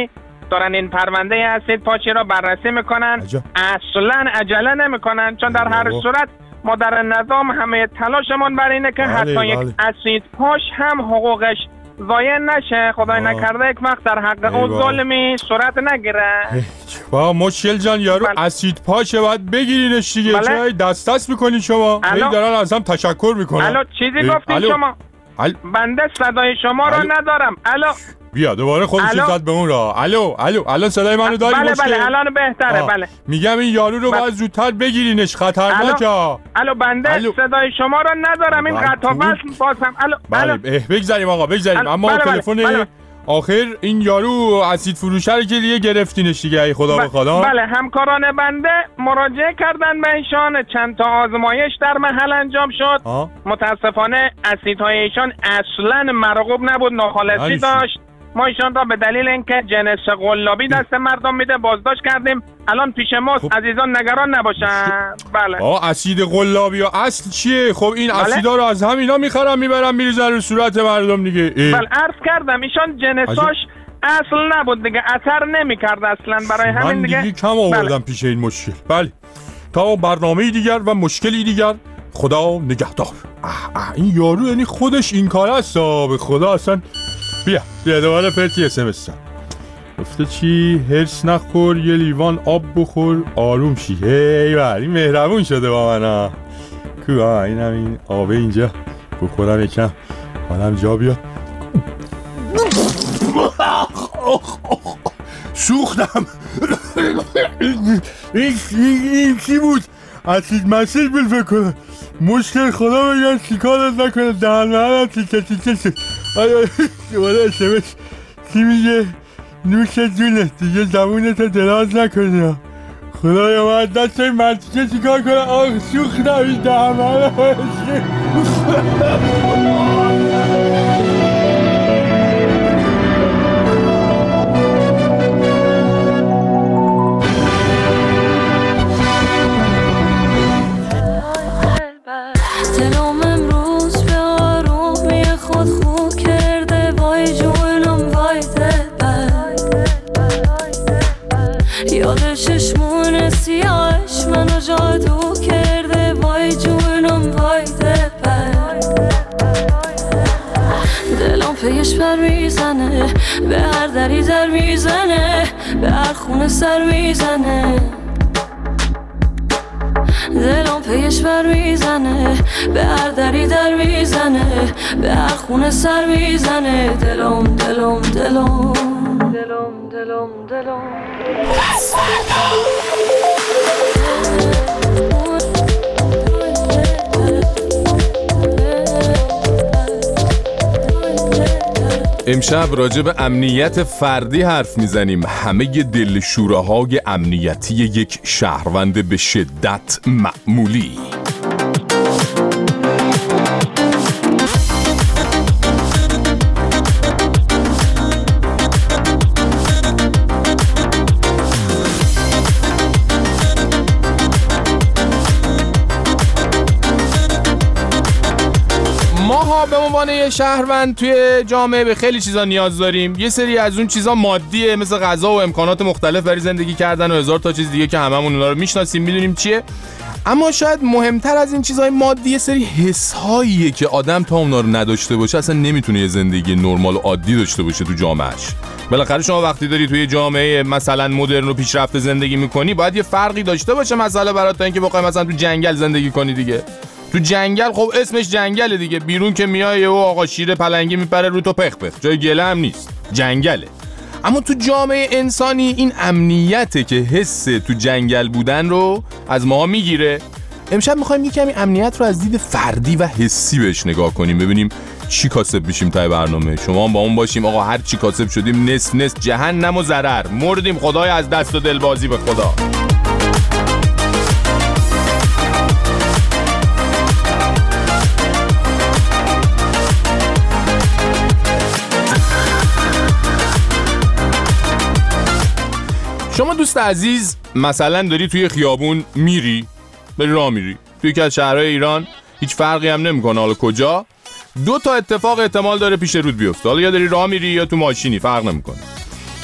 دارن این پرونده اسید پاشی را بررسی میکنن. اصلا عجله نمیکنن، چون در هر صورت ما در نظام همه تلاشمون بر اینه که حتی بله. یک اسید پاش هم حقوقش ضایع نشه، خدای نکرده یک وقت در حق اون ظلمی صورت نگیره. با مشکل جان یارو بله. اسید پاشه باید بگیرینش دیگه. بله. چرا دست دست میکنی شما؟ هی دارن از هم تشکر میکنن. الو چیزی گفتین شما؟ ال... بنده صدای شما رو ندارم. الو بیا دوباره خودش زد به اون را. الو الو الان صدای منو داری؟ بله مشکل؟ بله الان بهتره. بله میگم این یارو رو باید زودتر بگیرینش، خطرناکه. الو الو بنده الو. صدای شما رو ندارم، این قطع و وصل بازم. الو بله بگذاریم آقا بگذاریم. اما بله تلفن بله بله. آخر این یارو اسید فروشه رو که دیگه گرفتینش دیگه، ای خدا بخدا. بله همکاران بنده مراجعه کردن به ایشان، چند تا آزمایش در محل انجام شد. آه؟ متاسفانه اسیدهای ایشان اصلا مرغوب نبود، ناخالصی داشت. ما ایشان را به دلیل اینکه جنس قلابی دست مردم میده بازداشت کردیم. الان پیش ماست. خب. عزیزان نگران نباشن. بله آه اسید قلابی ها اصل چیه؟ خب این بله؟ اسیدا رو از همینا میخرن میبرن میریزن رو صورت مردم دیگه. بله عرض کردم ایشان جنساش اصل نبود دیگه، اثر نمیکرد اصلا، برای همین دیگه من دیگه کم آوردم بله. پیش این مشکل. بله تا برنامه دیگر و مشکلی دیگر خدا نگهدار. اه اه این یارو یعنی خودش این کار است به خدا. اصلا بیا بیا دوباره پرتی اس ام اس گفته چی؟ هرس نخور یه لیوان آب بخور آروم شی. هی بر این مهربون شده با من ها. کو ها این هم این آبه اینجا بخورم یکم حالم جا بیاد. سوختم. این چی بود؟ اسید مسید بود فکر کنم. مشکل خدا بگن چیکارت نکنه دهن مهنم تیکه تیکه شد. آیا دوباره اسمش چی میگه؟ نوش جونه دیگه زبونتو دراز نکنه. خدایا من دست این مرتیکه چیکار کنم؟ آخ سوختم این دهن مهنم. دلم امروز به آرومی خود خو کرده، وای جونم وای دلبر. یاد چشمون سیاهش منو جادو کرده، وای جونم وای دلبر. دلم پیش پر میزنه، به هر دری در میزنه، به هر خونه سر میزنه. دلم پیش بر میزنه، به هر دری در میزنه، به هر خونه سر میزنه. دلم دلم دلم دلم دلم دلم پس فردا امشب راجع به امنیت فردی حرف میزنیم. همه دلشوره‌های امنیتی یک شهروند به شدت معمولی. به عنوان یه شهروند توی جامعه به خیلی چیزا نیاز داریم. یه سری از اون چیزا مادیه، مثل غذا و امکانات مختلف برای زندگی کردن و هزار تا چیز دیگه که هممون اونا رو میشناسیم میدونیم چیه. اما شاید مهمتر از این چیزهای مادی یه سری حس‌هاییه که آدم تا اونا رو نداشته باشه اصلا نمیتونه یه زندگی نرمال و عادی داشته باشه تو جامعهش. بالاخره شما وقتی داری توی جامعه مثلا مدرن و پیشرفته زندگی میکنی باید یه فرقی داشته باشه مثلا برات تا اینکه بخوای مثلا تو جنگل زندگی کنی دیگه. تو جنگل خب اسمش جنگله دیگه، بیرون که میای و آقا شیر پلنگی میپره رو تو پخ پخ، جای گله هم نیست، جنگله. اما تو جامعه انسانی این امنیته که حس تو جنگل بودن رو از ماها میگیره. امشب میخوایم یه کمی امنیت رو از دید فردی و حسی بهش نگاه کنیم، ببینیم چی کاسب میشیم تای برنامه. شما هم با اون باشیم آقا، هر چی کاسب شدیم نصف نصف جهنم و ضرر، مردیم خدای از دست و دلبازی به خدا. شما دوست عزیز مثلا داری توی خیابون میری، بری راه میری توی یکی از شهرهای ایران، هیچ فرقی هم نمیکنه حالا کجا، دو تا اتفاق احتمال داره پیش رود بیفته. حالا یا داری راه میری یا تو ماشینی، فرق نمیکنه.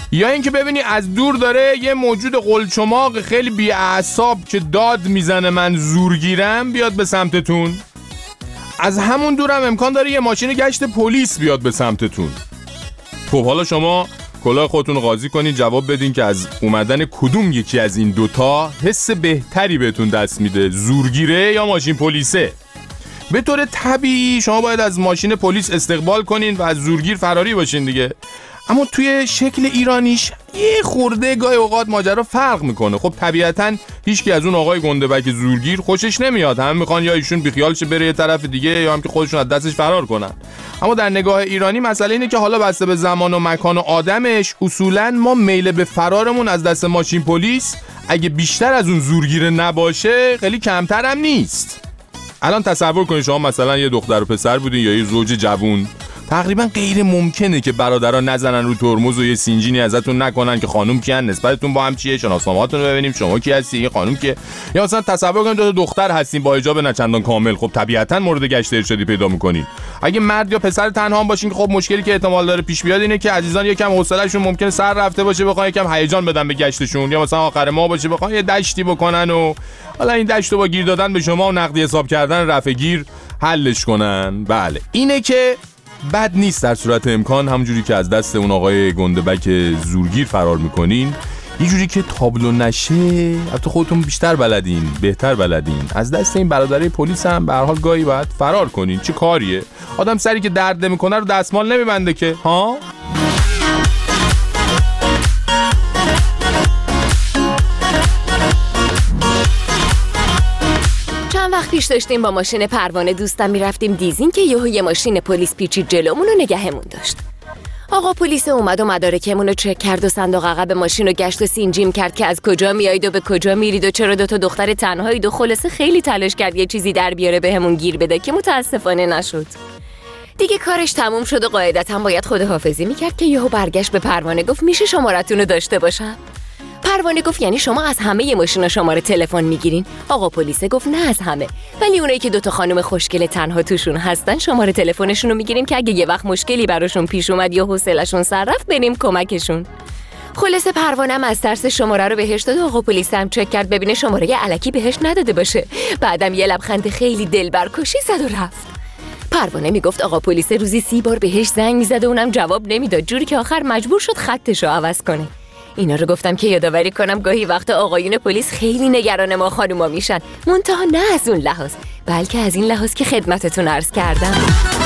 یا اینکه ببینی از دور داره یه موجود قلچماق خیلی بی‌اعصاب که داد میزنه من زورگیرم بیاد به سمتتون. از همون دورم امکان داره یه ماشین گشت پلیس بیاد به سمتتون. خب حالا شما کلاه خودتون قاضی کنین جواب بدین که از اومدن کدوم یکی از این دوتا حس بهتری بهتون دست میده، زورگیره یا ماشین پلیسه؟ به طور طبیعی شما باید از ماشین پلیس استقبال کنین و از زورگیر فراری باشین دیگه. اما توی شکل ایرانیش یه خورده گاهی اوقات ماجرا فرق میکنه. خب طبیعتاً هیچکی از اون آقای گنده‌بک زورگیر خوشش نمیاد. هم میخوان یا ایشون بیخیالش بره یه طرف دیگه یا هم که خودشون از دستش فرار کنن. اما در نگاه ایرانی مسئله اینه که حالا بسته به زمان و مکان و آدمش اصولاً ما میل به فرارمون از دست ماشین پلیس اگه بیشتر از اون زورگیره نباشه خیلی کمتر هم نیست. الان تصور کنید شما مثلا یه دختر و پسر بودین یا یه زوج جوون، تقریبا غیر ممکنه که برادرها نزنن رو ترمز و یه سینجینی ازتون نکنن که خانم کیان، نسبتتون با هم چیه، شناسنامه‌هاتون رو ببینیم شما کی هستی، این خانم کیه. یا مثلا تصور کنید دو تا دختر هستین با حجاب نچندان کامل، خب طبیعتا مورد گشت ارشادی پیدا می‌کنین. اگه مرد یا پسر تنها هم باشین، خب مشکلی که احتمال داره پیش بیاد اینه که عزیزان یکم حوصله‌شون ممکنه سر رفته باشه، بخوان یکم هیجان بدن به گشتشون، یا مثلا آخر ماه باشه بخوان یه دشتی بکنن و حالا این دشتو با گیر دادن به شما و نقدی حساب کردن رفع گیر حلش کنن. بله اینه که بد نیست در صورت امکان همونجوری که از دست اون آقای گنده‌بک زورگیر فرار میکنین، یه جوری که تابلو نشه، البته خودتون بیشتر بلدین، بهتر بلدین، از دست این برادرای پلیس هم به هر حال گاهی باید فرار کنین. چه کاریه؟ آدم سری که درد نمیکنه رو دستمال نمیبنده که ها؟ چند وقت پیش داشتیم با ماشین پروانه دوستم میرفتیم دیزین که یهو یه ماشین پلیس پیچید جلومون و نگهمون داشت. آقا پلیس اومد و مدارکمون رو چک کرد و صندوق عقب ماشین رو گشت و سینجیم کرد که از کجا میایید و به کجا میرید و چرا دو تا دختر تنهایید و خلاصه خیلی تلاش کرد یه چیزی در بیاره بهمون گیر بده که متاسفانه نشد. دیگه کارش تموم شد و قاعدتاً باید خداحافظی میکرد که یهو برگشت به پروانه گفت میشه شمارتون رو داشته باشم؟ پروانه گفت یعنی شما از همه ماشینا شماره تلفن میگیرین؟ آقا پلیس گفت نه از همه، ولی اونایی که دوتا خانم خوشگل تنها توشون هستن شماره تلفنشون رو میگیریم که اگه یه وقت مشکلی براشون پیش اومد یا حوصله‌شون سر رفت بریم کمکشون. خلاصه پروانه‌ام از ترس شماره رو بهش داد و آقا پلیس هم چک کرد ببینه شماره الکی بهش نداده باشه. بعدم یه لبخند خیلی دلبرکشی زد و رفت. پروانه میگفت آقا پلیس روزی سی بار بهش زنگ میزد و اونم جواب نمیداد، جوری که آخر مجبور شد خطش رو عوض کنه. اینا رو گفتم که یادآوری کنم گاهی وقت آقایون پلیس خیلی نگران ما خانوما میشن، منتها نه از اون لحاظ بلکه از این لحاظ که خدمتتون عرض کردم.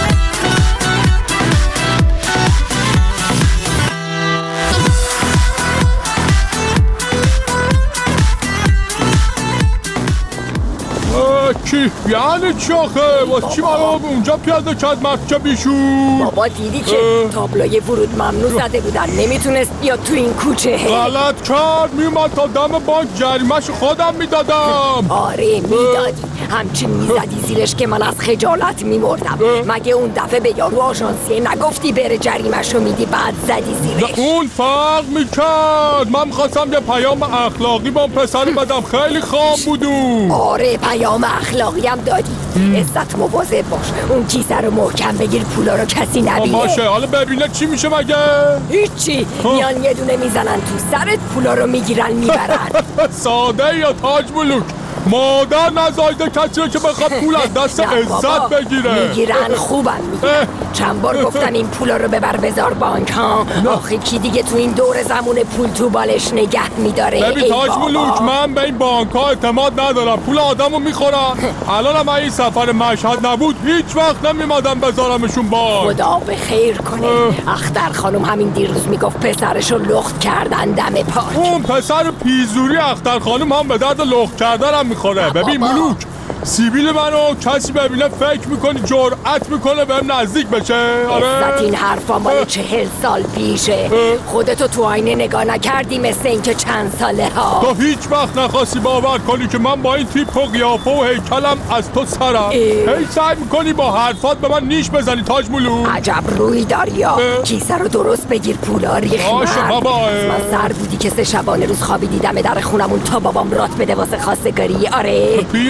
کی؟ یعنی چی آخه؟ واسه چی منو اونجا پیاده کرد مرکبیشون؟ بابا دیدی که تابلوی ورود ممنوع زده بودن، نمیتونست بیاد تو این کوچه. غلط کرد، میومد تا دم بانک جریمه‌شو خودم میدادم. آره میدادی، همچین میزدی زیرش که من از خجالت میمردم. مگه اون دفعه به یارو آژانسیه نگفتی بره جریمه‌شو میدی بعد زدی زیرش؟ اون فرق میکرد، من میخواستم یه پیام اخلاقی با پسر بدم، خیلی خام بودون. آره پیام اخلاقی هم دادی. عزت مواظب باش، اون کیسه رو محکم بگیر، پولا رو کسی نبینه. باشه حالا ببینه چی میشه مگه؟ هیچی، میان یه دونه میزنن تو سرت، پولا رو میگیرن میبرن. ساده یا تاج ملوک، مادر نزایده کسی رو که بخواد پول از دست عزت بگیره. میگیرن خوبم میگیرن. چند بار گفتم این پولا رو ببر بذار بانک ها. آخه کی دیگه تو این دور زمون پول تو بالش نگه میداره؟ ببین تاج ملوک، من به این بانک ها اعتماد ندارم، پول آدم رو میخورن. الان هم این سفر مشهد نبود هیچ وقت نمیمدم بذارمشون بانک. خدا به خیر کنه. اختر خانم همین دیروز میگفت پسرشو لخت کردن دم پارک. اون پسر پیزوری اختر خانم هم به درد لخت کردن میخوره. ببین ملوک، سیبیل منو کسی ببینه فکر میکنی جرأت میکنه بهم نزدیک بشه؟ آره عزت این حرفا مال چهل سال پیشه. خودتو تو آینه نگاه نکردی مثل این که چند ساله ها؟ تو هیچ وقت نخواستی باور کنی که من با این تیپ و قیافه و هیکلم از تو سرم. هی سعی میکنی با حرفات به من نیش بزنی تاج ملوک. عجب روی داری یا کیسه رو درست بگیر، پولا ریخ مرد. من سر بودی که سه شبانه روز خوابیدی دم در خونمون تا بابام رات بده واسه خواستگاری. آره پیر زنی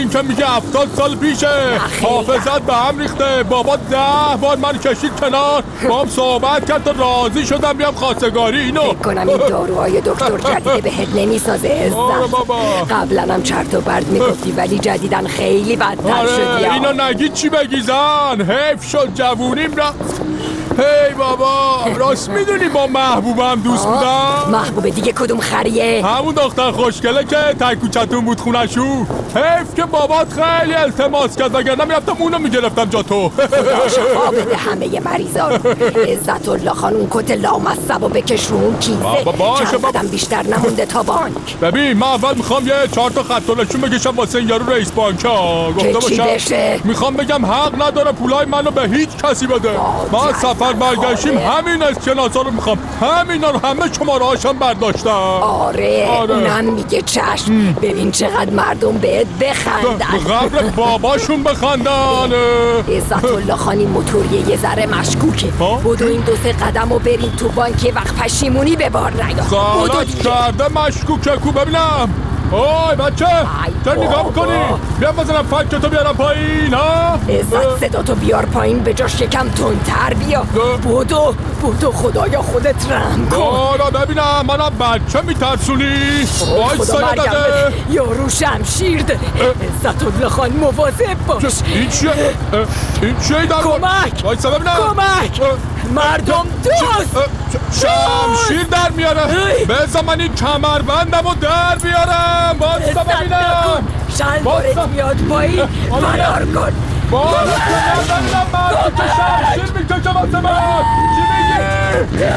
این که میگه هفتاد سال پیشه حافظت به هم ریخته. بابا ده بار من کشید کنار با هم صحبت کرد تا راضی شدم بیام خواستگاری. اینو فکر کنم این داروهای دکتر جدیده بهت نمیسازه عزت. قبلا هم چرت و پرت میگفتی ولی جدیدن خیلی بدتر شدی. اینو نگید چی بگی زن، حیف شد جوونیم رفت. هی بابا راست میدونی با محبوبم دوست بودم؟ محبوب دیگه کدوم خریه؟ همون دختر خوشگله که تای کوچتون بود خونشو. حیف که بابات خیلی التماس کرد وگرنه میرفتم اونو میگرفتم جا تو. خدا شفا بده همه مریضان. عزت الله خان اون کت لامصبو بکش رو اون کیسه. چند قدم بیشتر نمونده تا بانک. ببین من اول میخوام یه چهار تا خط و نشون بکشم واسه این یارو رئیس بانکا. گفته باشم میخوام بگم حق نداره پولای منو به هیچ کسی بده. من سفر برگشتیم همین اسکناسا رو میخوام. همینا رو همه شماره هاشم برداشتم. آره, آره. اونم میگه چشم. م. ببین چقدر مردم بهت بخندن. به قبر باباشون بخندن. عزت الله خانی موتوریه یه ذره مشکوکه. بودو این دو سه قدم رو بریم تو بانک وقت پشیمونی به بار نیاد. غلط کرده مشکوکه کو ببینم. اوی بچه چرا نگاه میکنی؟ بیام بزنم فکتو بیارم پایین ها؟ عزت صداتو بیار پایین به جاش یکم تندتر بیا. بودو بودو خدایا خودت رحم کن. آره ببینم منم بچه میترسونی. وای خدا مرگم بده یارو شمشیر داره. عزت الله خان مواظب باش. این چیه؟ این چیه در کمک وایسا ببینم کمک مردم دوست شمشیر در میاره. بذار من این کمربندم رو در بیارم. بایستا ببینم شلوارت میاد پایین فرار کن. بایستا ببینم مردم که شمشیر میکشه واسه من. چی میگی؟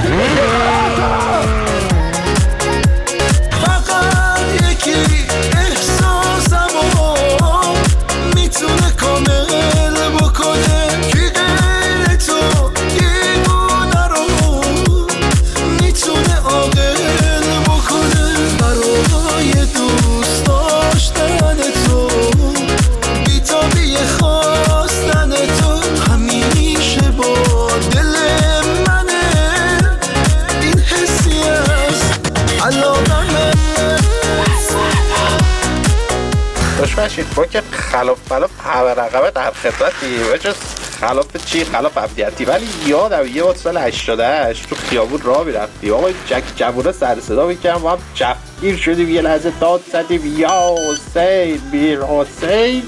فقط یکی احساسمو میتونه کامل بکنه که غیر تو دیوونه رو میتونه عاقل بکنه. برای دوست داشتن تو بی‌تابی خواستن تو همیشه با دل منه. این حسی است علاقمه. خوشبخشید با که خلاف خلاف همه رقمه در خدمتی و جز خلاف چی؟ خلاف ابدیتی. ولی یادم یه وقت سال هشتاد و هشت تو خیابون راه میرفتیم آقای جک جوونه سر صدا میکنم با هم جفگیر شدیم. یه لحظه داد زدیم یا حسین میر حسین.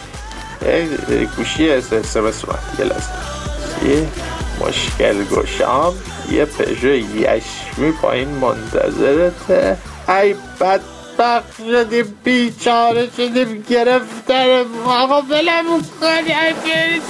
گوشی اس اس ام اس اومد. یه لحظه یه مشکل گوشام یه پژو یشمی پایین منتظرته. ای بد بخ شدیم بیچاره شدیم گرفتر آقا بلمون کنی. ای برید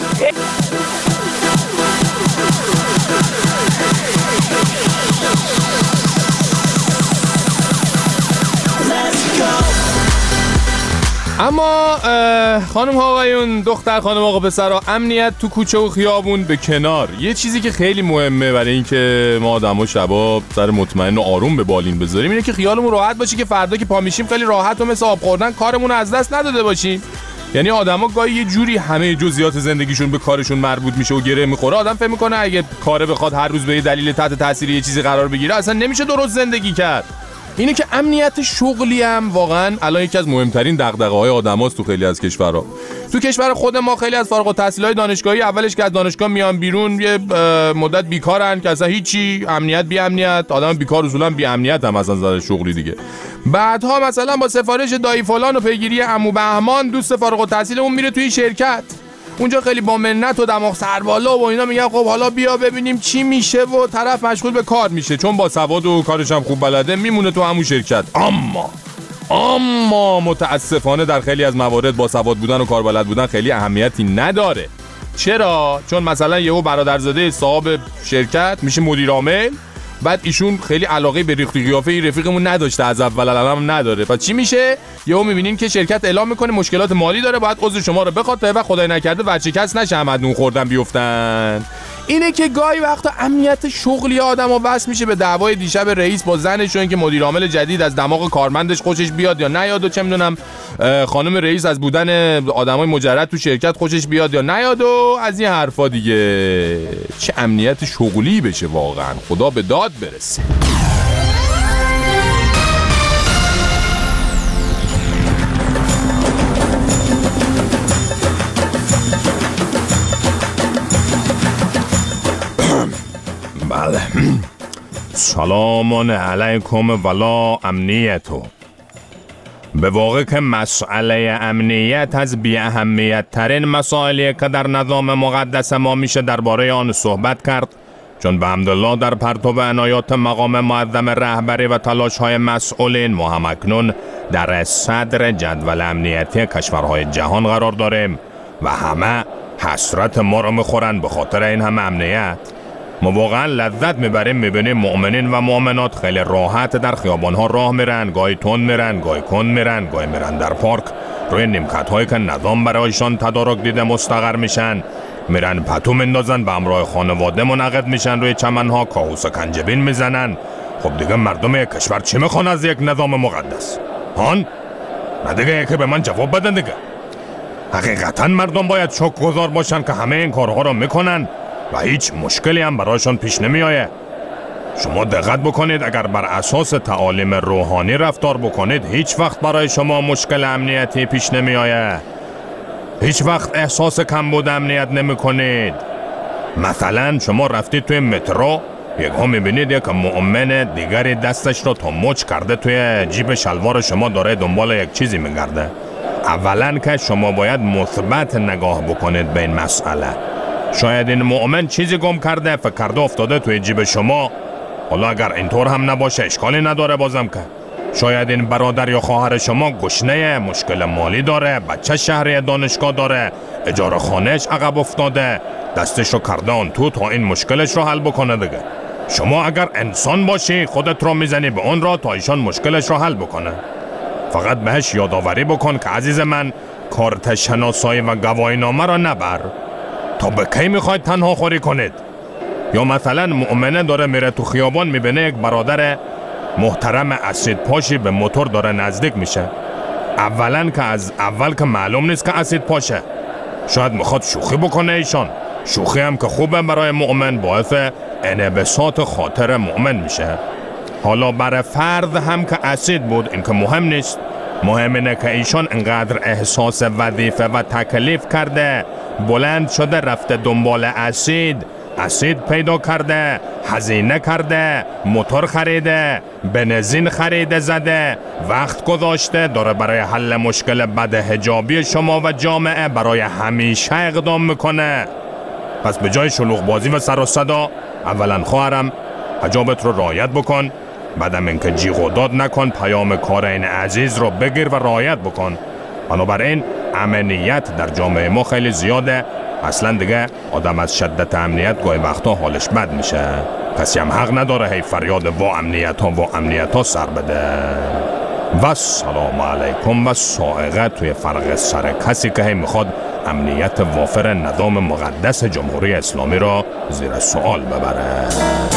اما خانم ها آقایون دختر خانم آقا پسرها امنیت تو کوچه و خیابون به کنار. یه چیزی که خیلی مهمه برای این که ما آدم و شباب سر مطمئن و آروم به بالین بذاریم اینه که خیالمون راحت باشه که فردا که پا میشیم خیلی راحت و مثل آب خوردن کارمون از دست نداده باشیم. یعنی آدما گاهی یه جوری همه جزئیات زندگیشون به کارشون مربوط میشه و گره میخوره. آدم فکر میکنه اگه کاره بخواد هر روز به یه دلیل تحت تاثیر یه چیزی قرار بگیره اصلا نمیشه درست زندگی کرد. اینه که امنیت شغلی هم واقعا الان یکی از مهمترین دغدغه‌های آدماست تو خیلی از کشورها. تو کشور خود ما خیلی از فارغ التحصیلای دانشگاهی اولش که از دانشگاه میان بیرون یه مدت بیکارن که اصلا هیچی، امنیت بی امنیت، آدم بیکار اصولا بی امنیت هم از نظر شغلی دیگه. بعدها مثلا با سفارش دایی فلان و پیگیری عمو بهمان دوست فارغ التحصیل اون میره توی شرکت، اونجا خیلی با منت و دماغ سربالا و اینا میگن خب حالا بیا ببینیم چی میشه و طرف مشغول به کار میشه، چون با سواد و کارش هم خوب بلده میمونه تو همون شرکت. اما اما متاسفانه در خیلی از موارد با سواد بودن و کار بلد بودن خیلی اهمیتی نداره. چرا؟ چون مثلا یهو برادرزاده صاحب شرکت میشه مدیر عامل، بعد ایشون خیلی علاقه به ریخت و قیافه این رفیقمون نداشته از اول، الانم نداره. پس چی میشه؟ یهو میبینین که شرکت اعلام میکنه مشکلات مالی داره، باید عضو شما رو بخواد تا وقت خدای نکرده ورشکست نشه احمد نون خوردن بیفتن. اینه که گاهی وقتا امنیت شغلی آدمو وصل میشه به دعوای دیشب رئیس با زنش، چون که مدیر عامل جدید از دماغ کارمندش خوشش بیاد یا نیاد و چه میدونم خانم رئیس از بودن آدمای مجرد تو شرکت خوشش بیاد یا نیاد و از این حرفا دیگه. چه امنیت شغلی بشه واقعا، خدا به داد برسه. سلام علیکم ولا امنیتو. به واقع که مسئله امنیت از بی اهمیت ترین مسائلی که در نظام مقدس ما میشه درباره آن صحبت کرد، چون به حمدالله در پرتو عنایات مقام معظم رهبری و تلاش های مسئولین ما هم اکنون در صدر جدول امنیتی کشورهای جهان قرار داریم و همه حسرت ما رو میخورن به خاطر این همه امنیت. ما واقعا لذت میبریم میبینیم مؤمنین و مؤمنات خیلی راحت در خیابانها راه میرن، گاهی تند میرن، گاهی کند میرن، گاهی میرن در پارک روی نیمکت هایی که نظام برایشان تدارک دیده مستقر میشن، میرن پتو میندازن و همراه خانواده منعقد میشن روی چمنها کاهوس و کنجبین میزنن. خب دیگه مردم یک کشور چی میخوان از یک نظام مقدس؟ هان؟ نه دیگه یکی به من جواب بدن دیگه. حقیقتا مردم باید شکرگزار باشن که همه این کارها رو میکنن و هیچ مشکلی هم برایشان پیش نمیآید. شما دقت بکنید، اگر بر اساس تعالیم روحانی رفتار بکنید هیچ وقت برای شما مشکل امنیتی پیش نمیآید. هیچ وقت احساس کمبود امنیت نمی کنید. مثلا شما رفتید توی مترو، یک ها میبینید یک مؤمن دیگری دستش رو تا مچ کرده توی جیب شلوار شما داره دنبال یک چیزی میگرده. اولا که شما باید مثبت نگاه بکنید به این مسئله. شاید این مؤمن چیزی گم کرده، فکر کرده افتاده توی جیب شما. حالا اگر اینطور هم نباشه اشکالی نداره بازم که شاید این برادر یا خواهر شما گشنه، مشکل مالی داره، بچه شهری دانشگاه داره، اجاره خانهش عقب افتاده، دستش رو کرده آن تو تا این مشکلش رو حل بکنه دیگه. شما اگر انسان باشی خودت رو میزنی به اون را تا ایشان مشکلش رو حل بکنه. فقط بهش یادآوری بکن که عزیز من کارت شناسایی و گواهی نامه را نبر. تا به کی میخواید تنها خوری کنید؟ یا مثلا مؤمنه داره میره تو خیابان میبینه یک برادر محترم اسید پاشی به موتور داره نزدیک میشه. اولا که از اول که معلوم نیست که اسید پاشه، شاید میخواد شوخی بکنه ایشان. شوخی هم که خوبه برای مؤمن، باعث انبساط خاطر مؤمن میشه. حالا برای فرد هم که اسید بود این که مهم نیست. مهم اینه که ایشان انقدر احساس وظیفه و تکلیف کرده، بلند شده رفته دنبال اسید، اسید پیدا کرده، هزینه کرده، موتور خریده، بنزین خریده زده، وقت گذاشته، داره برای حل مشکل بد حجابی شما و جامعه برای همیشه اقدام میکنه. پس به جای شلوغ بازی و سر و صدا، اولا خواهرم حجابت رو رعایت بکن، بعدم اینکه جیغ و داد نکن، پیام کار این عزیز رو بگیر و رعایت بکن. بنابراین امنیت در جامعه ما خیلی زیاده. اصلا دیگه آدم از شدت امنیت گاهی وقتا حالش بد میشه. کسی هم حق نداره هی فریاد وا امنیت ها وا امنیت ها سر بده. و سلام علیکم و سائقه توی فرق سر کسی که هی میخواد امنیت وافر نظام مقدس جمهوری اسلامی را زیر سوال ببره.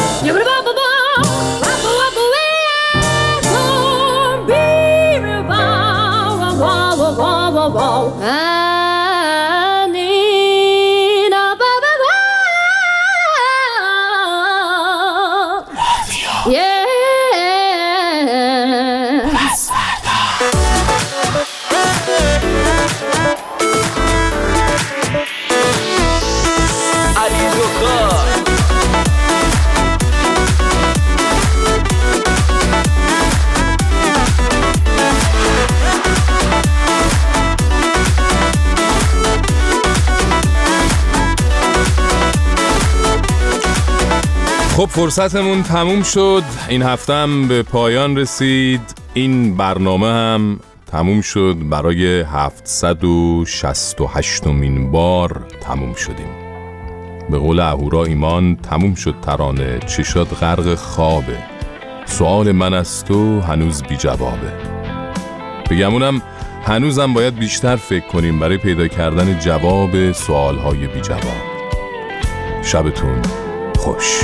خب فرصتمون تموم شد، این هفته هم به پایان رسید. این برنامه هم تموم شد، برای هفتصد و شصت و هشتمین بار تموم شدیم. به قول اهورا ایمان تموم شد ترانه، چشات غرق خوابه، سوال من از تو هنوز بی جوابه. بگمونم هنوزم باید بیشتر فکر کنیم برای پیدا کردن جواب سوالهای بی جواب. شبتون خوش.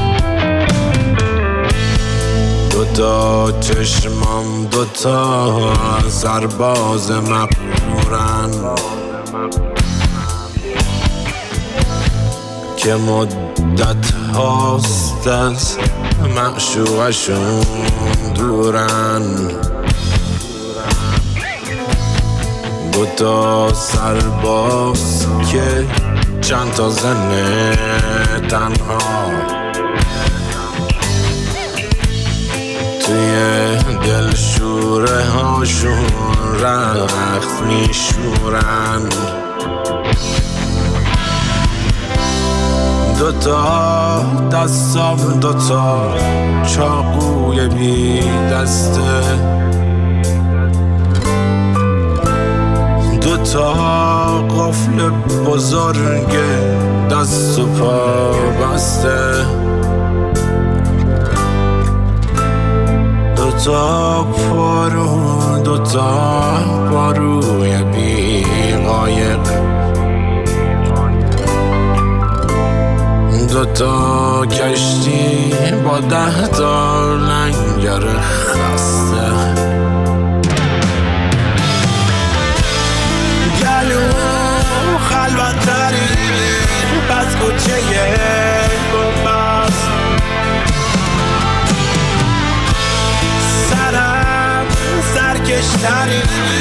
دوتا چشمام دوتا سرباز مقرورن که مدت هاست از معشوقشون دورن. دوتا سرباز که چند تا زن تنها توی دل شوره هاشون رخت میشورن. دوتا دستام دوتا چاقوی بی دسته، دوتا قفل بزرگ دست و پا بسته، دوتا پارو دوتا پاروی بی قایق، دوتا کشتی با ده تا لنگر خسته. گلو خلوت تری بس کوچه گنبست، سرم سرکشتری